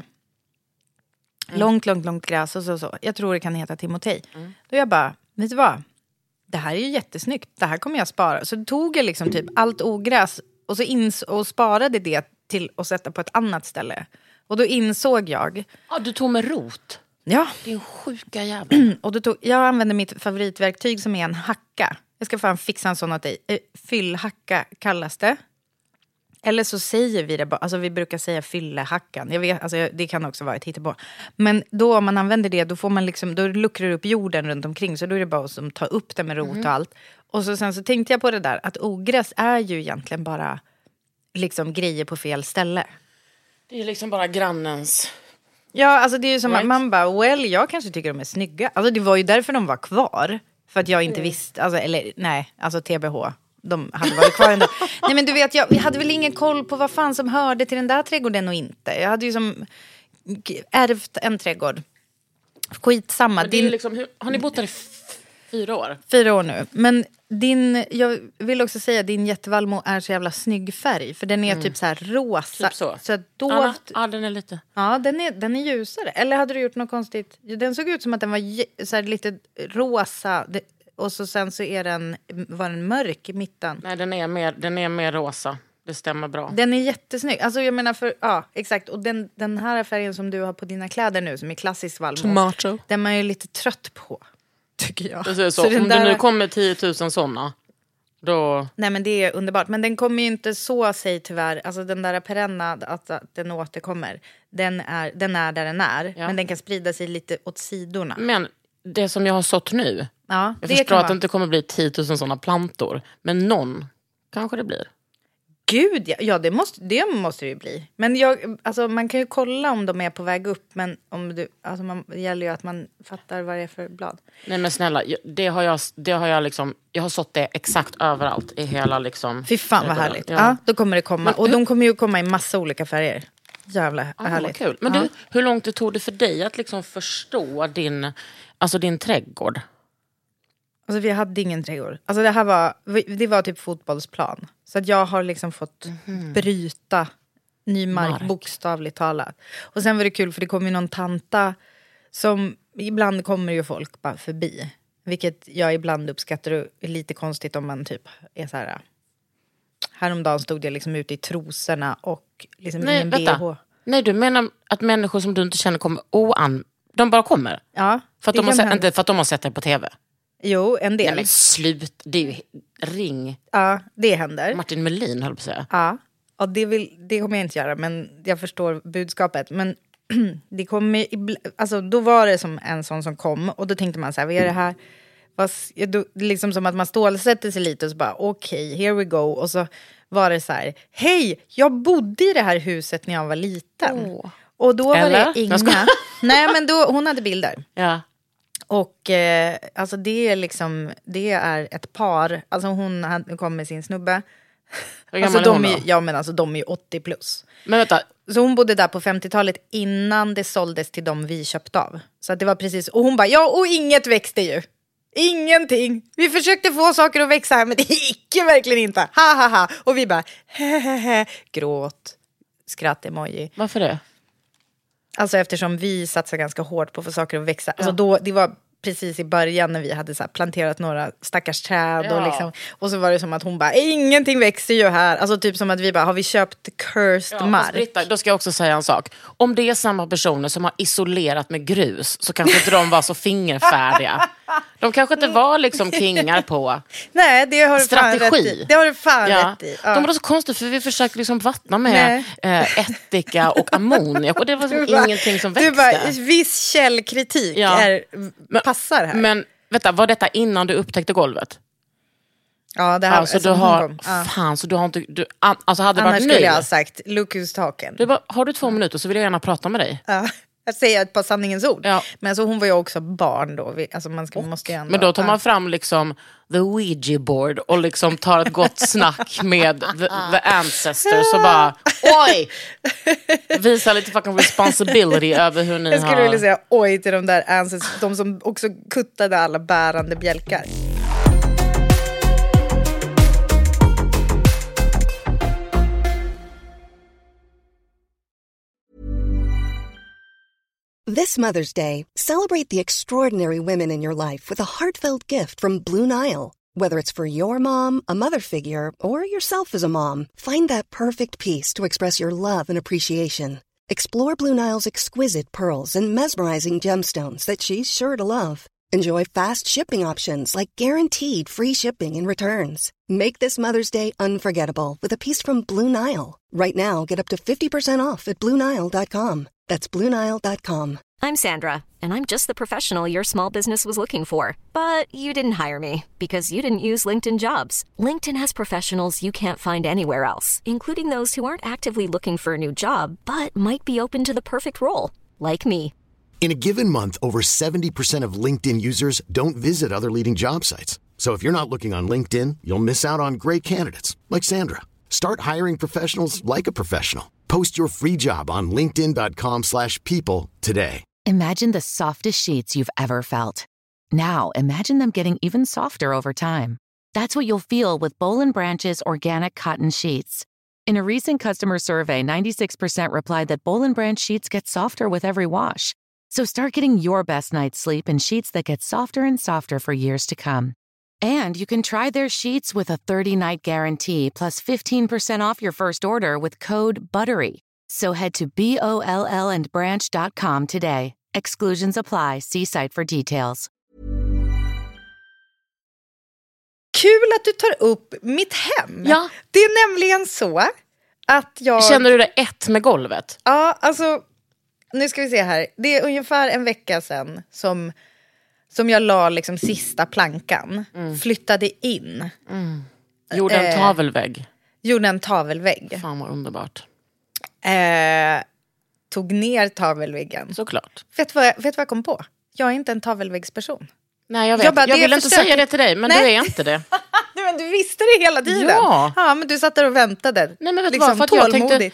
Långt gräs och så. Jag tror det kan heta Timotej. Då jag bara, vet du vad? Det här är ju jättesnyggt. Det här kommer jag spara. Så tog jag liksom typ allt ogräs och och sparade det till att sätta på ett annat ställe. Och då insåg jag... Ja, du tog med rot. Ja. Det är en sjuka jävla. Och jag använde mitt favoritverktyg som är en hacka. Jag ska fan fixa en sån åt dig. Fyllhacka kallas det. Eller så säger vi det bara. Alltså vi brukar säga fyllehackan. Jag vet, alltså det kan också vara ett hittepå. Men då om man använder det, då får man liksom... Då luckrar det upp jorden runt omkring. Så då är det bara att ta upp det med rot och allt. Och sen så tänkte jag på det där. Att ogräs är ju egentligen bara liksom grejer på fel ställe. Det är liksom bara grannens... Ja, alltså det är ju som att man bara, jag kanske tycker de är snygga. Alltså det var ju därför de var kvar. För att jag inte visste, alltså TBH. De hade varit kvar ändå. Nej men du vet, jag hade väl ingen koll på vad fan som hörde till den där trädgården och inte. Jag hade ju som ärvt en trädgård. Skitsamma. Men det är liksom, har ni bott där i 4 år? 4 år nu. Men jag vill också säga att din jättevallmo är så jävla snygg färg. För den är typ så här rosa. Typ så. Så då, ja, den är lite... Ja, den är ljusare. Eller hade du gjort något konstigt? Den såg ut som att den var så här lite rosa. Och så sen så var den mörk i mitten. Nej, den är mer rosa. Det stämmer bra. Den är jättesnygg. Alltså jag menar ja, exakt. Och den här färgen som du har på dina kläder nu, som är klassisk vallmo. Tomato. Den är man ju lite trött på, tycker jag. Det är så. Om det nu kommer 10 000 sådana, då... Nej, men det är underbart. Men den kommer ju inte så sig tyvärr. Alltså den där perenna, att den återkommer. Den är där den är. Ja. Men den kan sprida sig lite åt sidorna. Men det som jag har sått nu. Ja, jag förstår att det inte kommer bli 10 000 sådana plantor. Men någon kanske det blir. Gud, ja det måste det ju bli. Men man kan ju kolla om de är på väg upp. Men det gäller ju att man fattar vad det är för blad. Nej men snälla, det har jag liksom, jag har sått det exakt överallt i hela liksom. Fy fan vad härligt. Ja, då kommer det komma. Och de kommer ju komma i massa olika färger. Jävla härligt. Vad kul. Men du, hur långt det tog det för dig att liksom förstå din trädgård? Alltså vi hade ingen trädgård. Alltså det var typ fotbollsplan. Så att jag har liksom fått bryta ny mark bokstavligt talat. Och sen var det kul för det kom ju någon tanta som ibland kommer ju folk bara förbi. Vilket jag ibland uppskattar och är lite konstigt om man typ är så här. Häromdagen stod jag liksom ute i trosorna och liksom i en BH. Nej, du menar att människor som du inte känner kommer de bara kommer? Ja. För att inte för att de har sett dig på tv? Jo, en del. Nej men slut, det är ju ring. Ja, det händer. Martin Melin höll på att säga. Ja, det kommer jag inte göra, men jag förstår budskapet. Men det kommer, alltså då var det som en sån som kom och då tänkte man så här, vad är det här? Liksom som att man stålsätter sig lite och så bara, okej, here we go. Och så var det så här, hej, jag bodde i det här huset när jag var liten. Och då var det inga... Nej, men hon hade bilder. Ja. Och alltså det är ett par. Alltså hon kom med sin snubbe. Alltså de är ju 80 plus. Men vänta. Så hon bodde där på 50-talet innan det såldes till dem vi köpte av. Så att det var precis, och hon bara, ja och inget växte ju. Ingenting. Vi försökte få saker att växa här men det gick ju verkligen inte. Ha ha ha. Och vi bara, hehehe. Gråt. Skratt-emoji. Varför det? Alltså eftersom vi satsar ganska hårt på att få saker att växa. Alltså då, det var precis i början när vi hade så här planterat några stackars träd och så var det som att hon bara, ingenting växer ju här. Alltså typ som att vi bara, har vi köpt cursed mark? Britta, då ska jag också säga en sak. Om det är samma personer som har isolerat med grus så kanske inte de var så fingerfärdiga. De kanske inte var liksom kingar på nej, det har du strategi. Fan rätt i. Det har du fan rätt i. Ja. De var så konstigt för vi försökte liksom vattna med ättika och ammoniak och det var liksom ingenting som växte. Du bara, viss källkritik passar här. Men vänta, var detta innan du upptäckte golvet? Ja, det här alltså, du har fan så du har inte alltså hade det varit nu. Annars skulle jag ha sagt look who's talking. Har du 2 minuter så vill jag gärna prata med dig. Ja. Jag säger ett par sanningens ord. Ja. Men alltså, hon var ju också barn då. Alltså, måste ju ändå, men då tar man fram liksom the Ouija board och liksom tar ett gott snack med the ancestors och bara, oj! Visa lite fucking responsibility över hur ni har... Jag skulle vilja säga oj till de där ancestors, de som också kuttade alla bärande bjälkar. This Mother's Day, celebrate the extraordinary women in your life with a heartfelt gift from Blue Nile. Whether it's for your mom, a mother figure, or yourself as a mom, find that perfect piece to express your love and appreciation. Explore Blue Nile's exquisite pearls and mesmerizing gemstones that she's sure to love. Enjoy fast shipping options like guaranteed free shipping and returns. Make this Mother's Day unforgettable with a piece from Blue Nile. Right now, get up to 50% off at BlueNile.com. That's BlueNile.com. I'm Sandra, and I'm just the professional your small business was looking for. But you didn't hire me because you didn't use LinkedIn Jobs. LinkedIn has professionals you can't find anywhere else, including those who aren't actively looking for a new job, but might be open to the perfect role, like me. In a given month, over 70% of LinkedIn users don't visit other leading job sites. So if you're not looking on LinkedIn, you'll miss out on great candidates like Sandra. Start hiring professionals like a professional. Post your free job on linkedin.com/people today. Imagine the softest sheets you've ever felt. Now imagine them getting even softer over time. That's what you'll feel with Boll & Branch's organic cotton sheets. In a recent customer survey, 96% replied that Boll & Branch sheets get softer with every wash. So start getting your best night's sleep in sheets that get softer and softer for years to come. And you can try their sheets with a 30-night guarantee plus 15% off your first order with code BUTTERY. So head to BOLLandbranch.com today. Exclusions apply. See site for details. Kul att du tar upp mitt hem. Ja. Det är nämligen så att jag... Känner du det ett med golvet? Ja, alltså... Nu ska vi se här. Det är ungefär en vecka sedan som jag la liksom sista plankan. Flyttade in. Gjorde en tavelvägg. Gjorde en tavelvägg. Fan vad underbart. Tog ner tavelväggen. Såklart. Vet du vad jag kom på? Jag är inte en tavelväggsperson. Nej, jag vet. Jag vill inte säga det till dig, men du är inte det. Nej, men du visste det hela tiden. Ja, men du satt där och väntade. Nej, men vet du liksom, vad? För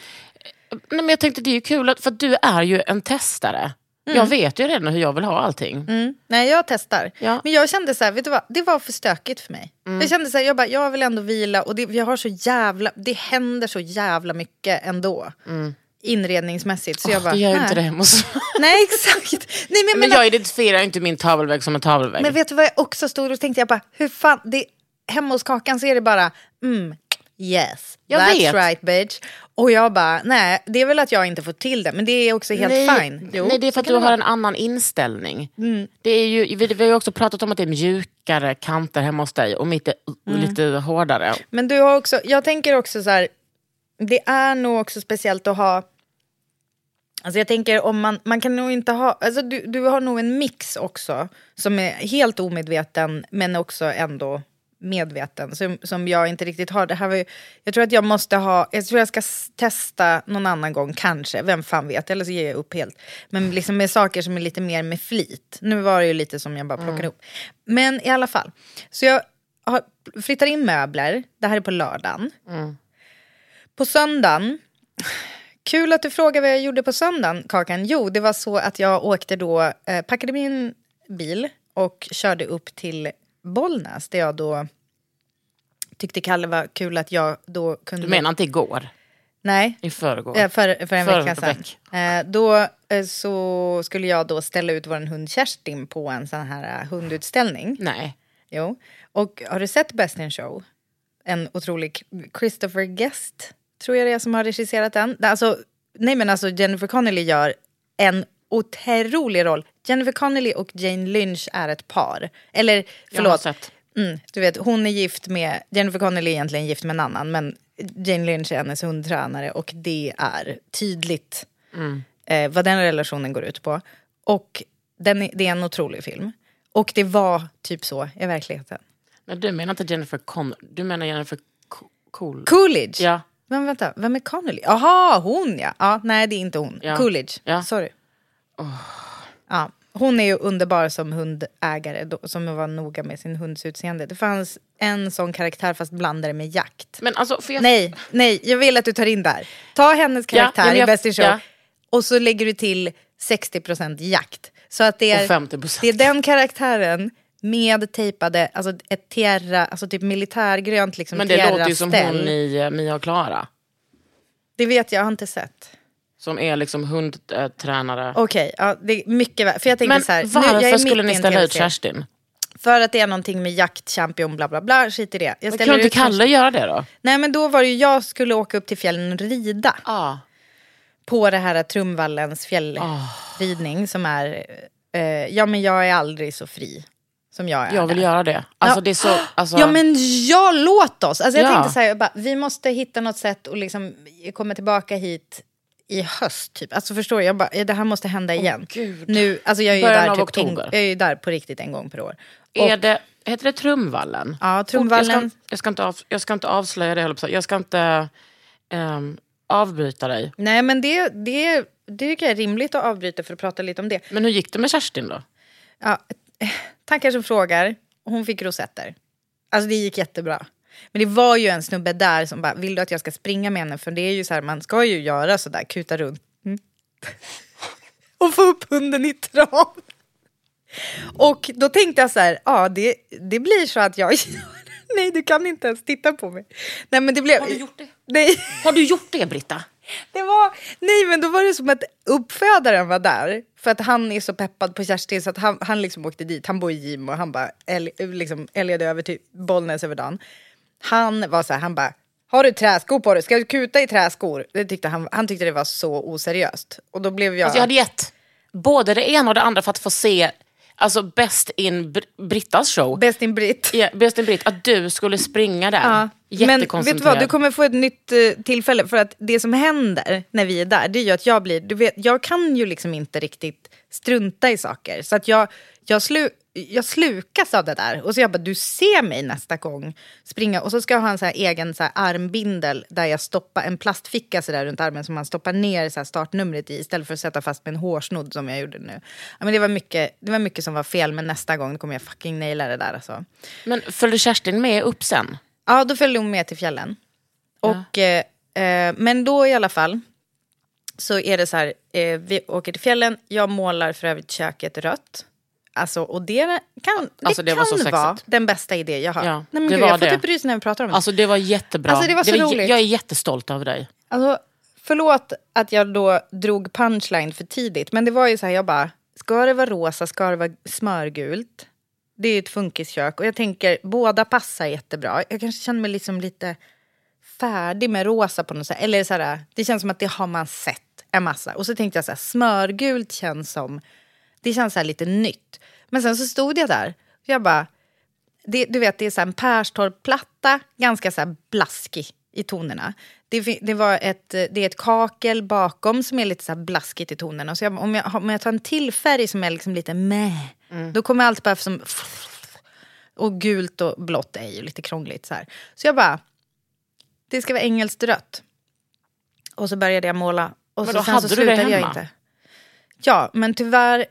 jag tänkte det är ju kul, för du är ju en testare. Jag vet ju redan hur jag vill ha allting. Nej, jag testar. Ja. Men jag kände så här, vet du vad? Det var för stökigt för mig. Jag kände så här, jag vill ändå vila. Och det händer så jävla mycket ändå. Inredningsmässigt. Så jag bara, det gör ju inte det hemma hos. Nej, exakt. Nej, men jag identifierar inte min tavelvägg som en tavelvägg. Men vet du vad jag också stod och tänkte? Jag bara, hur fan, hemma hos Kakan så är det bara, yes, jag that's vet. right bitch. Och jag bara, nej, det är väl att jag inte får till det. Men det är också helt fine. Jo, nej, det är för att du har en annan inställning. Det är ju, vi har ju också pratat om att det är mjukare kanter hemma hos dig. Och mitt är lite hårdare. Men du har också, jag tänker också så här, det är nog också speciellt att ha. Alltså jag tänker om man kan nog inte ha, alltså du har nog en mix också som är helt omedveten men också ändå medveten som jag inte riktigt har. Det här var ju, jag tror att jag måste ha, jag tror jag ska testa någon annan gång kanske, vem fan vet, eller så ger jag upp helt. Men liksom med saker som är lite mer med flit. Nu var det ju lite som jag bara plockade ihop. Men i alla fall, så jag flyttar in möbler, det här är på lördagen. På söndagen. Kul att du frågar vad jag gjorde på söndagen, Kakan. Jo, det var så att jag åkte då, packade min bil och körde upp till Bollnäs. Där jag då tyckte Kalle var kul att jag då kunde... Du menar inte igår? Nej. I förrgår? För en vecka sedan. Då så skulle jag då ställa ut vår hund Kerstin på en sån här hundutställning. Nej. Jo. Och har du sett Best in Show? En otrolig Christopher Guest, tror jag det är, som har regisserat den. Alltså, nej men alltså Jennifer Connelly gör en otrolig roll. Jennifer Connelly och Jane Lynch är ett par. Eller, förlåt. Du vet, hon är gift med, Jennifer Connelly är egentligen gift med en annan, men Jane Lynch är hennes hundtränare och det är tydligt vad den relationen går ut på. Och det är en otrolig film. Och det var typ så i verkligheten. Men du menar inte Jennifer du menar Jennifer Coolidge? Ja. Men vänta, vem är Connelly? Jaha, hon ja. Ja, nej det är inte hon. Ja. Coolidge, sorry. Ja, hon är ju underbar som hundägare som var noga med sin hunds utseende. Det fanns en sån karaktär fast blandade med jakt. Men alltså, Nej, jag vill att du tar in där. Ta hennes karaktär i Best in Show och så lägger du till 60% jakt. Så att det är, 50%. Det är den karaktären med tejpade, alltså ett tiara, alltså typ militärgrönt liksom. Men det låter ju som hon i Mia och Klara. Det vet jag har inte sett. Som är liksom hundtränare. Okej, ja, det är mycket värt. För jag tänkte men så här, varför skulle ni ställa ut Kerstin? För att det är någonting med jaktchampion bla bla bla, skit i det. Men kan inte Kalle göra det då? Nej, men då var det ju, jag skulle åka upp till fjällen och rida. På det här Trumvallens fjällridning som är, ja men jag är aldrig så fri som jag är. Jag vill göra det. Alltså det är så, alltså... Ja men låt oss. Alltså jag tänkte så här, vi måste hitta något sätt och liksom komma tillbaka hit i höst typ. Alltså förstår du, jag bara, det här måste hända igen. Nu, alltså jag är ju där typ jag är ju där på riktigt en gång per år. Heter det Trumvallen? Ja, Trumvallen. Jag ska inte avslöja det, jag ska inte avbryta dig. Nej, men det tycker jag är rimligt att avbryta för att prata lite om det. Men hur gick det med Kerstin då? Ja, tackar som frågar. Hon fick rosetter. Alltså det gick jättebra. Men det var ju en snubbe där som bara, vill du att jag ska springa med henne? För det är ju så här, man ska ju göra sådär, kuta runt. Och få upp hunden i trav. Och då tänkte jag så här, ja det blir så att jag gör Nej, du kan inte ens titta på mig. Nej, men det blev... Har du gjort det? Nej. Har du gjort det, Britta? Nej, men då var det som att uppfödaren var där. För att han är så peppad på Kerstin så att han liksom åkte dit. Han bor i Gim och han bara liksom älgade över till Bollnäs över dagen. Han var så här, han bara, har du träskor på dig? Ska du kuta i träskor? Det tyckte han tyckte det var så oseriöst. Och då blev jag... Alltså jag hade gett både det ena och det andra för att få se... Alltså Best in Brittas show. Best in Britt. Ja, Best in Britt. Att du skulle springa där. Ja. Men vet du vad, du kommer få ett nytt tillfälle. För att det som händer när vi är där, det är ju att jag blir... Du vet, jag kan ju liksom inte riktigt strunta i saker. Så att jag slukas av det där. Och så jag bara, du ser mig nästa gång springa. Och så ska jag ha en så här egen så här armbindel där jag stoppar en plastficka så där runt armen som man stoppar ner så här startnumret i istället för att sätta fast med en hårsnodd som jag gjorde nu. Ja, men det var mycket som var fel, men nästa gång kommer jag fucking naila det där alltså. Men följde Kerstin med upp sen? Ja, då följde hon med till fjällen. Och, men då i alla fall så är det så här, vi åker till fjällen, jag målar för övrigt köket rött. Alltså, och det kan vara den bästa idé jag har. Ja, nej, men gud, jag får typ rys när vi pratar om det. Alltså det var jättebra. Alltså, det var så roligt. Jag är jättestolt över dig. Alltså, förlåt att jag då drog punchline för tidigt. Men det var ju så här, jag bara, ska det vara rosa, ska det vara smörgult? Det är ju ett funkiskök. Och jag tänker, båda passar jättebra. Jag kanske känner mig liksom lite färdig med rosa på något sätt. Eller så här, det känns som att det har man sett en massa. Och så tänkte jag så här, smörgult känns som... Det känns så här lite nytt. Men sen så stod jag där. Och jag bara... du vet, det är så här en Perstorp-platta. Ganska så här blaskig i tonerna. Det är ett kakel bakom som är lite så här blaskigt i tonerna. Så om jag tar en till färg som är liksom lite meh. Då kommer allt bara som... Och gult och blått är ju lite krångligt så här. Så jag bara... Det ska vara engelskt rött. Och så började jag måla. Och men så, då sen hade så du det slutade jag hemma? inte. Ja, men tyvärr,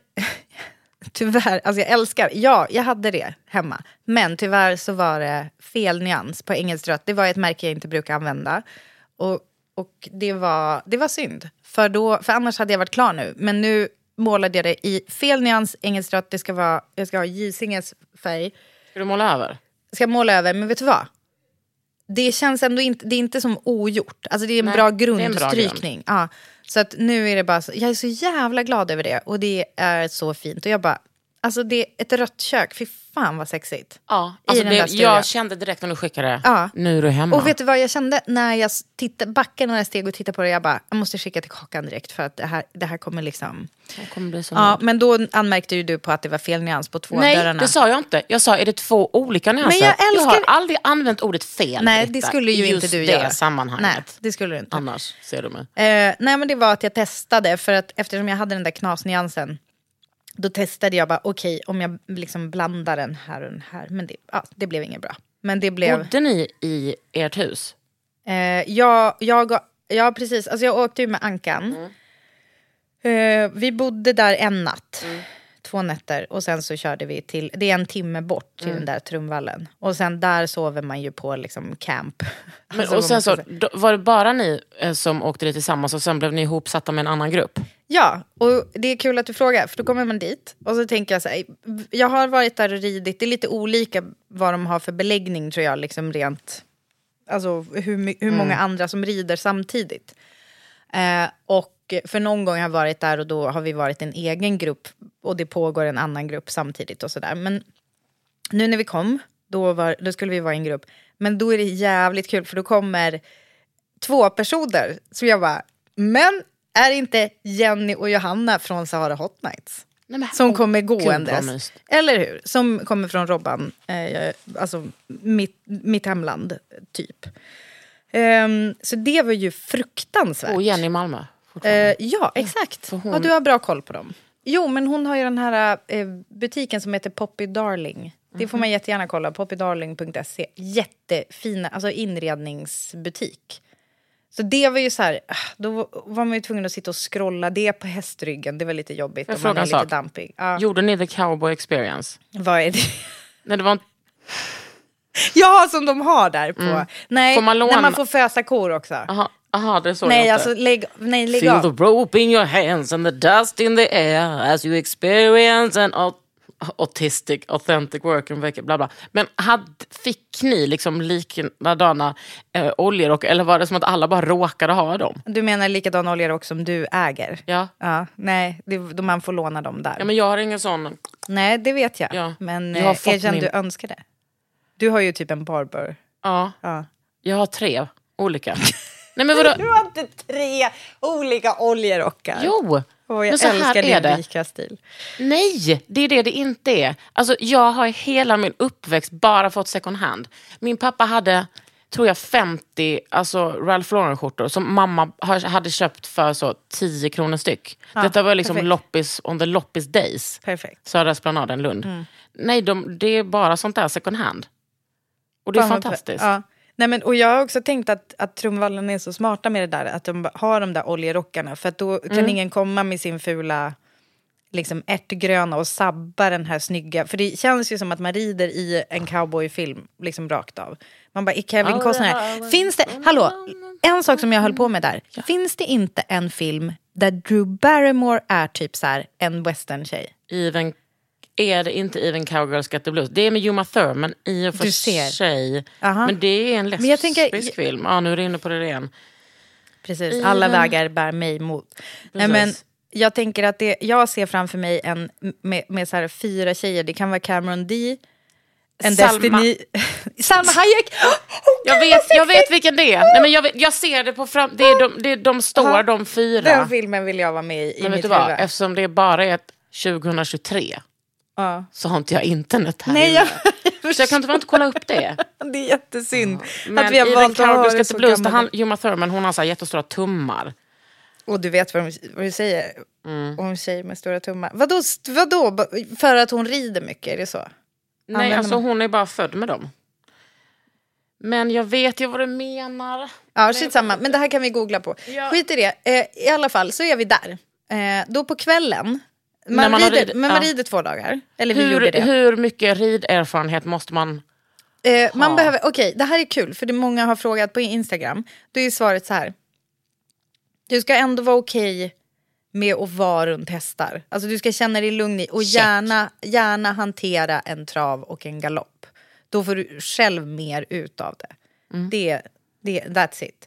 alltså jag älskar, ja, jag hade det hemma. Men tyvärr så var det fel nyans på engelskt rött. Det var ett märke jag inte brukar använda. Och det var synd. För annars hade jag varit klar nu. Men nu målade jag det i fel nyans, engelskt rött. Jag ska ha Gysinges färg. Ska du måla över? Ska jag måla över, men vet du vad? Det känns ändå inte, det är inte som ogjort. Alltså det är en bra grundstrykning. Ja. Så att nu är det bara så, jag är så jävla glad över det. Och det är så fint. Och jag bara, alltså det är ett rött kök. Fy fan vad sexigt. Ja, alltså jag kände direkt när du skickade det. Ja. Nu är du hemma. Och vet du vad jag kände när jag backade några steg och tittade på det? Jag bara, jag måste skicka till Kakan direkt. För att det här kommer liksom... Det kommer bli så men då anmärkte ju du på att det var fel nyans på två dörrarna. Nej, det sa jag inte. Jag sa, är det två olika nyanser? Men jag har aldrig använt ordet fel. Nej, det skulle ju inte du göra. Just det sammanhanget. Nej, det skulle du inte. Annars ser du mig. Nej, men det var att jag testade. För att eftersom jag hade den där knasnyansen. Då testade jag bara, okej, om jag liksom blandar den här och den här. Men det blev inget bra. Men det blev... Bodde ni i ert hus? Ja, precis. Alltså jag åkte ju med Ankan. Vi bodde där en natt. 2 nätter. Och sen så körde vi till... Det är 1 timme bort till den där Trumvallen. Och sen där sover man ju på liksom camp. Men, alltså, och sen så var det bara ni som åkte dit tillsammans och sen blev ni ihopsatta med en annan grupp? Ja, och det är kul att du frågar. För då kommer man dit. Och så tänker jag så här, jag har varit där och ridit. Det är lite olika vad de har för beläggning tror jag. Liksom rent... Alltså hur många andra som rider samtidigt. Och för någon gång har jag varit där och då har vi varit en egen grupp. Och det pågår en annan grupp samtidigt och sådär. Men nu när vi kom, då skulle vi vara i en grupp. Men då är det jävligt kul för då kommer 2 personer. Så jag bara, men är inte Jenny och Johanna från Sahara Hot Nights? Nej, som kommer gåendes. Eller hur? Som kommer från Robban. Alltså mitt hemland, typ. Så det var ju fruktansvärt. Och Jenny i Malmö. Ja, exakt. Ja, du har bra koll på dem. Jo, men hon har ju den här butiken som heter Poppy Darling. Det får man jättegärna kolla. poppydarling.se. Jättefina, alltså inredningsbutik. Så det var ju så här, då var man ju tvungen att sitta och scrolla det på hästryggen. Det var lite jobbigt och man är lite dampig. Ja. Gjorde ni the cowboy experience? Vad är det? Nej, det var en... Ja, som de har där på. Nej, får man låna... när man får fösa kor också. Aha, det är så. Nej, alltså lägg Feel av. the rope in your hands and the dust in the air as you experience and all... autistic, authentic working week, bla bla. Men fick ni liksom likadana oljor, och eller var det som att alla bara råkade ha dem? Du menar likadana oljor också som du äger? Ja. Nej, man får låna dem där. Ja, men jag har ingen sån. Nej, det vet jag. Ja. Men erkänn du önskar det. Du har ju typ en barber. Ja. Jag har 3 olika. Nej, men vadå? Du har inte 3 olika oljerockar. Jo. Jag men så älskar här är din det. rika stil. Nej, det är det inte är. Alltså, jag har hela min uppväxt bara fått second hand. Min pappa hade, tror jag, 50 Ralph Lauren-skjortor som mamma hade köpt för så 10 kronor styck. Detta var liksom loppis on the loppis days. Perfekt. Södra Esplanaden, Lund. Nej, det är bara sånt där second hand. Och det är fantastiskt. Ja. Nej, men, och jag har också tänkt att Trumvallen är så smarta med det där. Att de har de där oljerockarna. För att då kan ingen komma med sin fula liksom ärtgröna och sabba den här snygga. För det känns ju som att man rider i en cowboyfilm liksom rakt av. Man bara, Kevin Costner. Finns det, en sak som jag höll på med där. Ja. Finns det inte en film där Drew Barrymore är typ så här en western-tjej? Är det inte Even Cowgirls Got the Blues? Det är med Uma Thurman i och för sig. Men det är en lesbisk film. Ja, nu är det inne på det igen. Precis, alla vägar bär mig mot. Nej, men jag tänker att jag ser framför mig en med så här 4 tjejer. Det kan vara Cameron D, en Destiny, Salma Hayek. Jag vet vilken det är. Nej, men jag ser det på fram. Det är de stora, de 4. Den filmen vill jag vara med i. Men vet du vad? Eftersom det bara är 2023. Så har inte jag internet här. Nej, så jag kan inte kolla upp det. Det är jättesynd men att vi har valt att ha det så Blues, Uma Thurman, hon har så här jättestora tummar. Och du vet vad du säger om tjej med stora tummar. Vadå? För att hon rider mycket, är det så? Nej, hon är bara född med dem. Men jag vet ju vad du menar. Ja, skitsamma. Men det här kan vi googla på. Ja. Skit i det. I alla fall så är vi där. Då på kvällen. Man rider 2 dagar. Eller vi gjorde det. Hur mycket riderfarenhet måste man man behöver, okej, det här är kul. För det många har frågat på Instagram. Då är svaret så här. Du ska ändå vara okej med att vara runt hästar. Alltså du ska känna dig lugn i. Och gärna hantera en trav och en galopp. Då får du själv mer ut av det. That's it.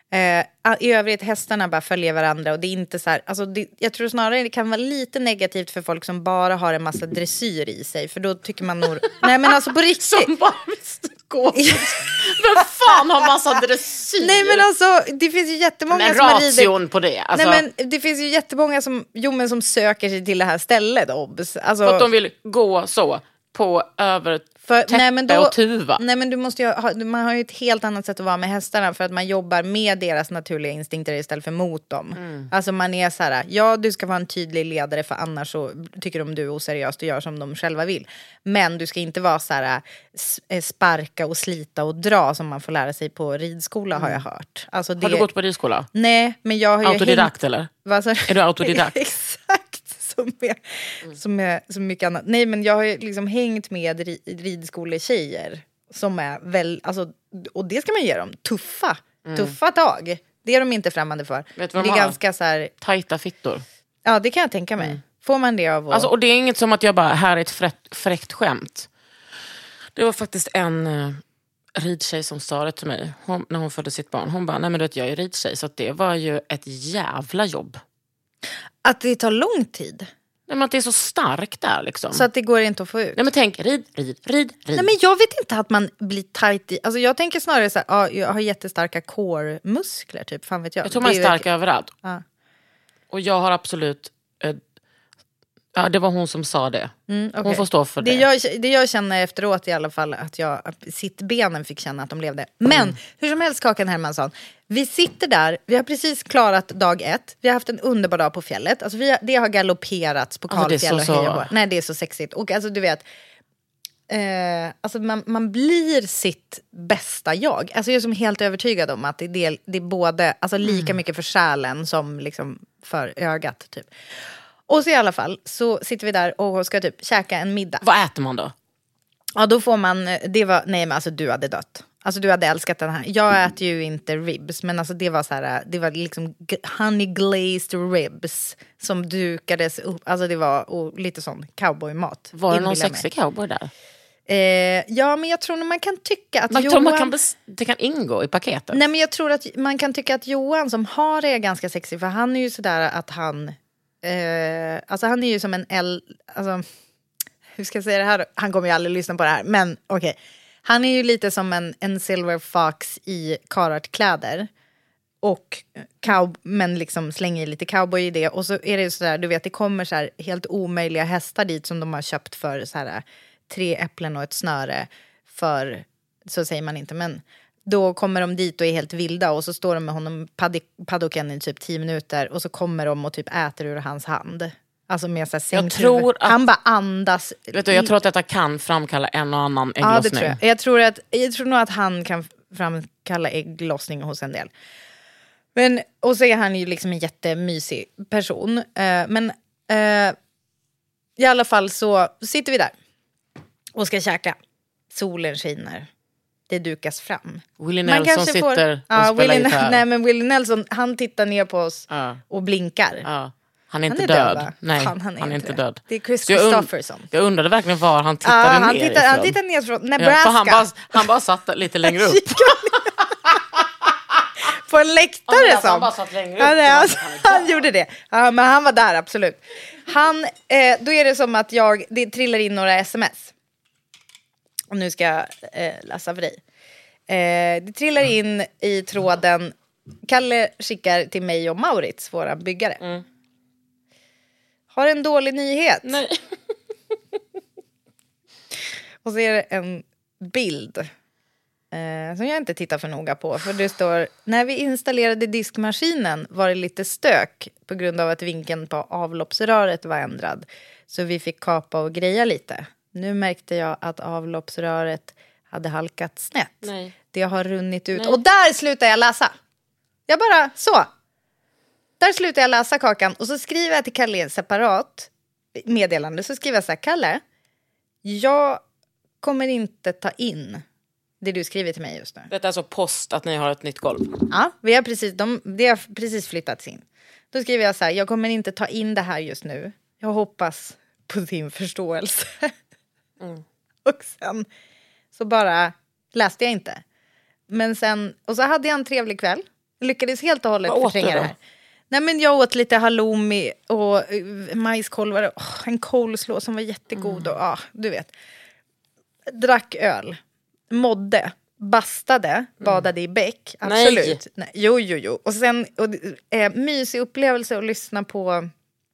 I övrigt, hästarna bara följer varandra. Och det är inte så här, alltså jag tror snarare det kan vara lite negativt för folk som bara har en massa dressyr i sig. För då tycker man nog, nej men alltså på riktigt som bara gå. Vem fan har massa dressyr? Nej men alltså det finns ju jättemånga som rider på det alltså. Nej men det finns ju jättemånga som söker sig till det här stället alltså, för att de vill gå så på över täppe och tuva. Nej men du måste ju man har ju ett helt annat sätt att vara med hästarna. För att man jobbar med deras naturliga instinkter istället för mot dem. Alltså man är så här, ja du ska vara en tydlig ledare. För annars så tycker de du är oseriöst och gör som de själva vill. Men du ska inte vara så här sparka och slita och dra som man får lära sig på ridskola har jag hört. Alltså har du gått på ridskola? Nej men jag har ju autodidakt eller? Är du autodidakt? Exakt. Som mycket annat. Nej men jag har ju liksom hängt med ridskolletjejer som är väl, alltså, och det ska man ge dem, tuffa tag. Det är de inte främmande för. Vet du vad det är ganska så här tajta fittor. Ja, det kan jag tänka mig. Får man det av alltså, och det är inget som att jag bara, här är ett fräckt skämt. Det var faktiskt en ridtjej som sa det till mig när hon födde sitt barn. Hon bara, nej men du vet, jag är ridtjej. Så att det var ju ett jävla jobb. Att det tar lång tid? Nej, men att det är så starkt där liksom. Så att det går inte att få ut? Nej men tänk, rid. Nej men jag vet inte att man blir tajt i. Alltså jag tänker snarare så här, jag har jättestarka core-muskler typ. Fan vet jag. Jag tror man är stark överallt. Ja. Och jag har absolut... Ja, det var hon som sa det. Okay. Hon får stå för det. Det jag känner efteråt i alla fall att sittbenen fick känna att de levde. Men hur som helst, Kakan Hermansson. Vi sitter där, vi har precis klarat dag 1. Vi har haft en underbar dag på fjället. Alltså det har galopperats på Karlfjäll och Hejabo. Nej, det är så sexigt. Och alltså du vet... alltså man blir sitt bästa jag. Alltså jag är som helt övertygad om att det är både alltså lika mycket för själen som liksom för ögat typ. Och så i alla fall så sitter vi där och ska typ käka en middag. Vad äter man då? Ja, då får man nej men alltså du hade dött. Alltså du hade älskat den här. Jag äter ju inte ribs, men alltså det var så här, det var liksom honey glazed ribs som dukades upp. Alltså det var lite sån cowboymat. Var det någon sexig cowboy där? Ja, men jag tror att man kan tycka att det kan ingå i paketet. Nej, men jag tror att man kan tycka att Johan som har det är ganska sexig, för han är ju sådär att han alltså han är ju som en alltså hur ska jag säga det här? Han kommer ju aldrig lyssna på det här, men okej. Han är ju lite som en silver fox i Carhartt-kläder. Och men liksom slänger lite cowboy i det. Och så är det ju sådär, du vet, det kommer så här helt omöjliga hästar dit som de har köpt för så här 3 äpplen och ett snöre. För, så säger man inte, men då kommer de dit och är helt vilda. Och så står de med honom paddocken i typ 10 minuter. Och så kommer de och typ äter ur hans hand. Alltså med så här han bara andas. Vet du, jag tror att detta kan framkalla en och annan ägglossning. Ja, det tror jag. Jag tror nog att han kan framkalla ägglossning hos en del. Men, och så är han ju liksom en jättemysig person. Men i alla fall så sitter vi där och ska käka. Solen skiner. Det dukas fram. Willie Nelson sitter och spelar gitarr. Nej, men Willie Nelson, han tittar ner på oss och blinkar. Ja. Han är inte död. Död, nej, fan, han är inte död. Det är Chris Christopherson. Jag undrade verkligen var han tittade ner ifrån. Han tittar ner från Nebraska. Ja, han bara satt lite längre upp. På en läktare Han bara satt längre upp. Ja, han gjorde det. Ja, men han var där, absolut. Då är det som att det trillar in några sms. Och nu ska jag läsa för dig. Det trillar in i tråden. Kalle skickar till mig och Maurits, våra byggare. Har en dålig nyhet. Nej. Och så är det en bild som jag inte tittar för noga på. För det står, när vi installerade diskmaskinen var det lite stök på grund av att vinkeln på avloppsröret var ändrad. Så vi fick kapa och greja lite. Nu märkte jag att avloppsröret hade halkat snett. Nej. Det har runnit ut. Nej. Och där slutar jag läsa. Jag bara, så. Där slutar jag läsa, Kakan. Och så skriver jag till Kalle separat meddelande. Så skriver jag så här: Kalle, jag kommer inte ta in det du skriver till mig just nu. Det är alltså post att ni har ett nytt golv. Ja, det har precis flyttats in. Då skriver jag så här: jag kommer inte ta in det här just nu. Jag hoppas på din förståelse. Och sen så bara läste jag inte. Men sen, och så hade jag en trevlig kväll. Lyckades helt och hållet förtränga det här. Nej, men jag åt lite halloumi och majskolvar. En coleslaw som var jättegod. Och du vet. Drack öl. Mådde. Bastade. Badade i bäck. Absolut. Nej. Jo. Och sen mysig upplevelse att lyssna på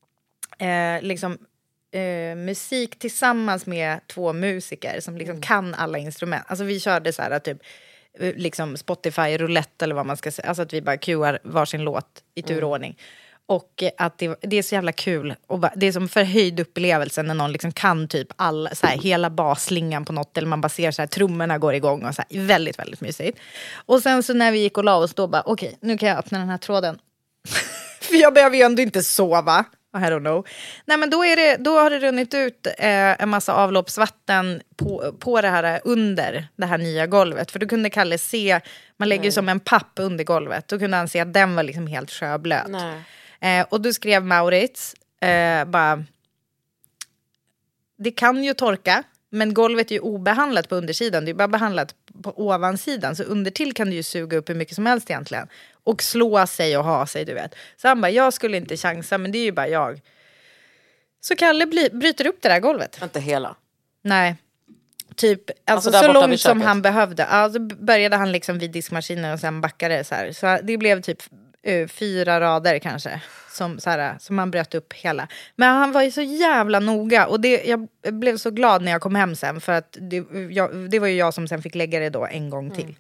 musik tillsammans med 2 musiker som liksom kan alla instrument. Alltså vi körde så här typ liksom Spotify roulette eller vad man ska säga. Alltså att vi bara cuear varsin låt i turordning. Och att det är så jävla kul. Och det är som förhöjd upplevelse när någon liksom kan typ alla, så här, hela basslingan på något. Eller man bara ser så här, trummorna går igång och så här, väldigt, väldigt mysigt. Och sen så när vi gick och la oss då bara, okej, nu kan jag öppna den här tråden. För jag behöver ju ändå inte sova. I don't know. Nej, men då har det runnit ut en massa avloppsvatten på det här under det här nya golvet. För då kunde Kalle se, man lägger som en papp under golvet. Då kunde han se att den var liksom helt sjöblöt. Och då skrev Maurits bara, det kan ju torka, men golvet är ju obehandlat på undersidan. Det är bara behandlat på ovansidan. Så undertill kan du ju suga upp hur mycket som helst egentligen. Och slå sig och ha sig, du vet. Så han bara, jag skulle inte chansa, men det är ju bara jag. Så Kalle bryter upp det där golvet. Inte hela. Nej. Typ, alltså så långt som han behövde. Alltså började han liksom vid diskmaskinen och sen backade så här. Så det blev typ 4 rader kanske. Som man bröt upp hela. Men han var ju så jävla noga. Och jag blev så glad när jag kom hem sen. För att det var ju jag som sen fick lägga det då en gång till.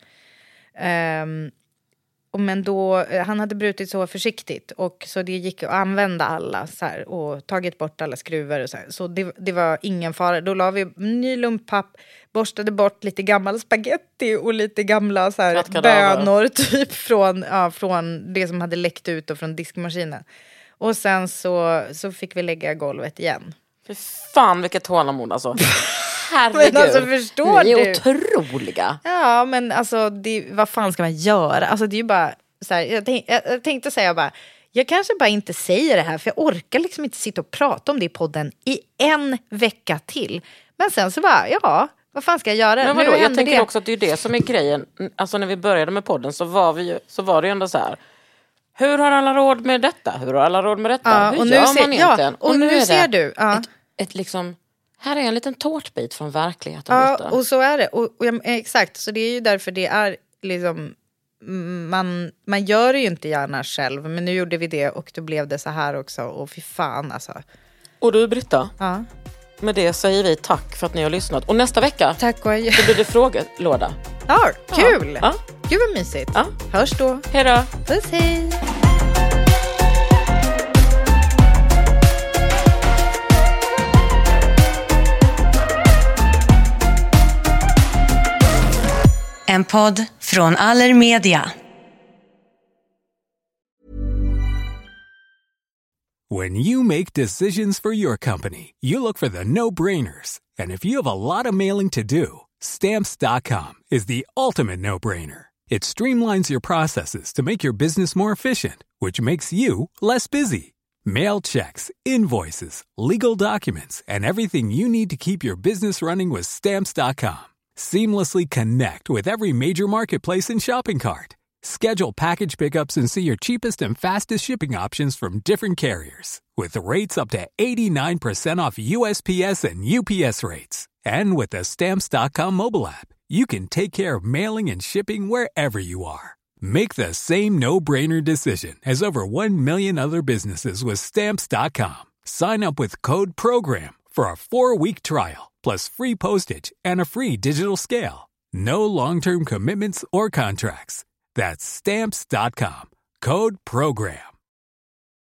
Men då, han hade brutit så försiktigt. Och så det gick att använda alla så här, och tagit bort alla skruvar och så här. Så det var ingen fara. Då la vi ny lumpapp, borstade bort lite gammal spaghetti och lite gamla så här, bönor typ från det som hade läckt ut och från diskmaskinen. Och sen så fick vi lägga golvet igen. För fan vilket tålamod alltså. Herregud. Men alltså, förstår ni är du? otroliga. Ja, men alltså vad fan ska man göra? Alltså det är ju bara så här, jag tänkte säga bara, jag kanske bara inte säger det här för jag orkar liksom inte sitta och prata om det i podden i en vecka till. Men sen så bara, ja, vad fan ska jag göra? Men vadå, jag tänker också att det är det som är grejen. Alltså när vi började med podden så var det ju ändå så här. Hur har alla råd med detta? Hur har alla råd med detta? Ja, hur och gör nu man egentligen? Ja, och nu ser du. Ja. Ett liksom, här är en liten tårtbit från verkligheten. Ja, och så är det. Och exakt, så det är ju därför det är liksom, man gör det ju inte gärna själv. Men nu gjorde vi det och då blev det så här också. Och fy fan alltså. Och du Britta, ja. Med det säger vi tack för att ni har lyssnat. Och nästa vecka tack och adjö. Så blir det frågelåda. Ja, kul! Ja. Gud vad mysigt. Ja. Hörs då. Hej då. Puss, hej. En podd från Allermedia. When you make decisions for your company, you look for the no-brainers. And if you have a lot of mailing to do, Stamps.com is the ultimate no-brainer. It streamlines your processes to make your business more efficient, which makes you less busy. Mail checks, invoices, legal documents, and everything you need to keep your business running with Stamps.com. Seamlessly connect with every major marketplace and shopping cart. Schedule package pickups and see your cheapest and fastest shipping options from different carriers. With rates up to 89% off USPS and UPS rates. And with the Stamps.com mobile app, you can take care of mailing and shipping wherever you are. Make the same no-brainer decision as over 1 million other businesses with Stamps.com. Sign up with code PROGRAM for a 4-week trial, plus free postage and a free digital scale. No long-term commitments or contracts. That's Stamps.com. Code PROGRAM.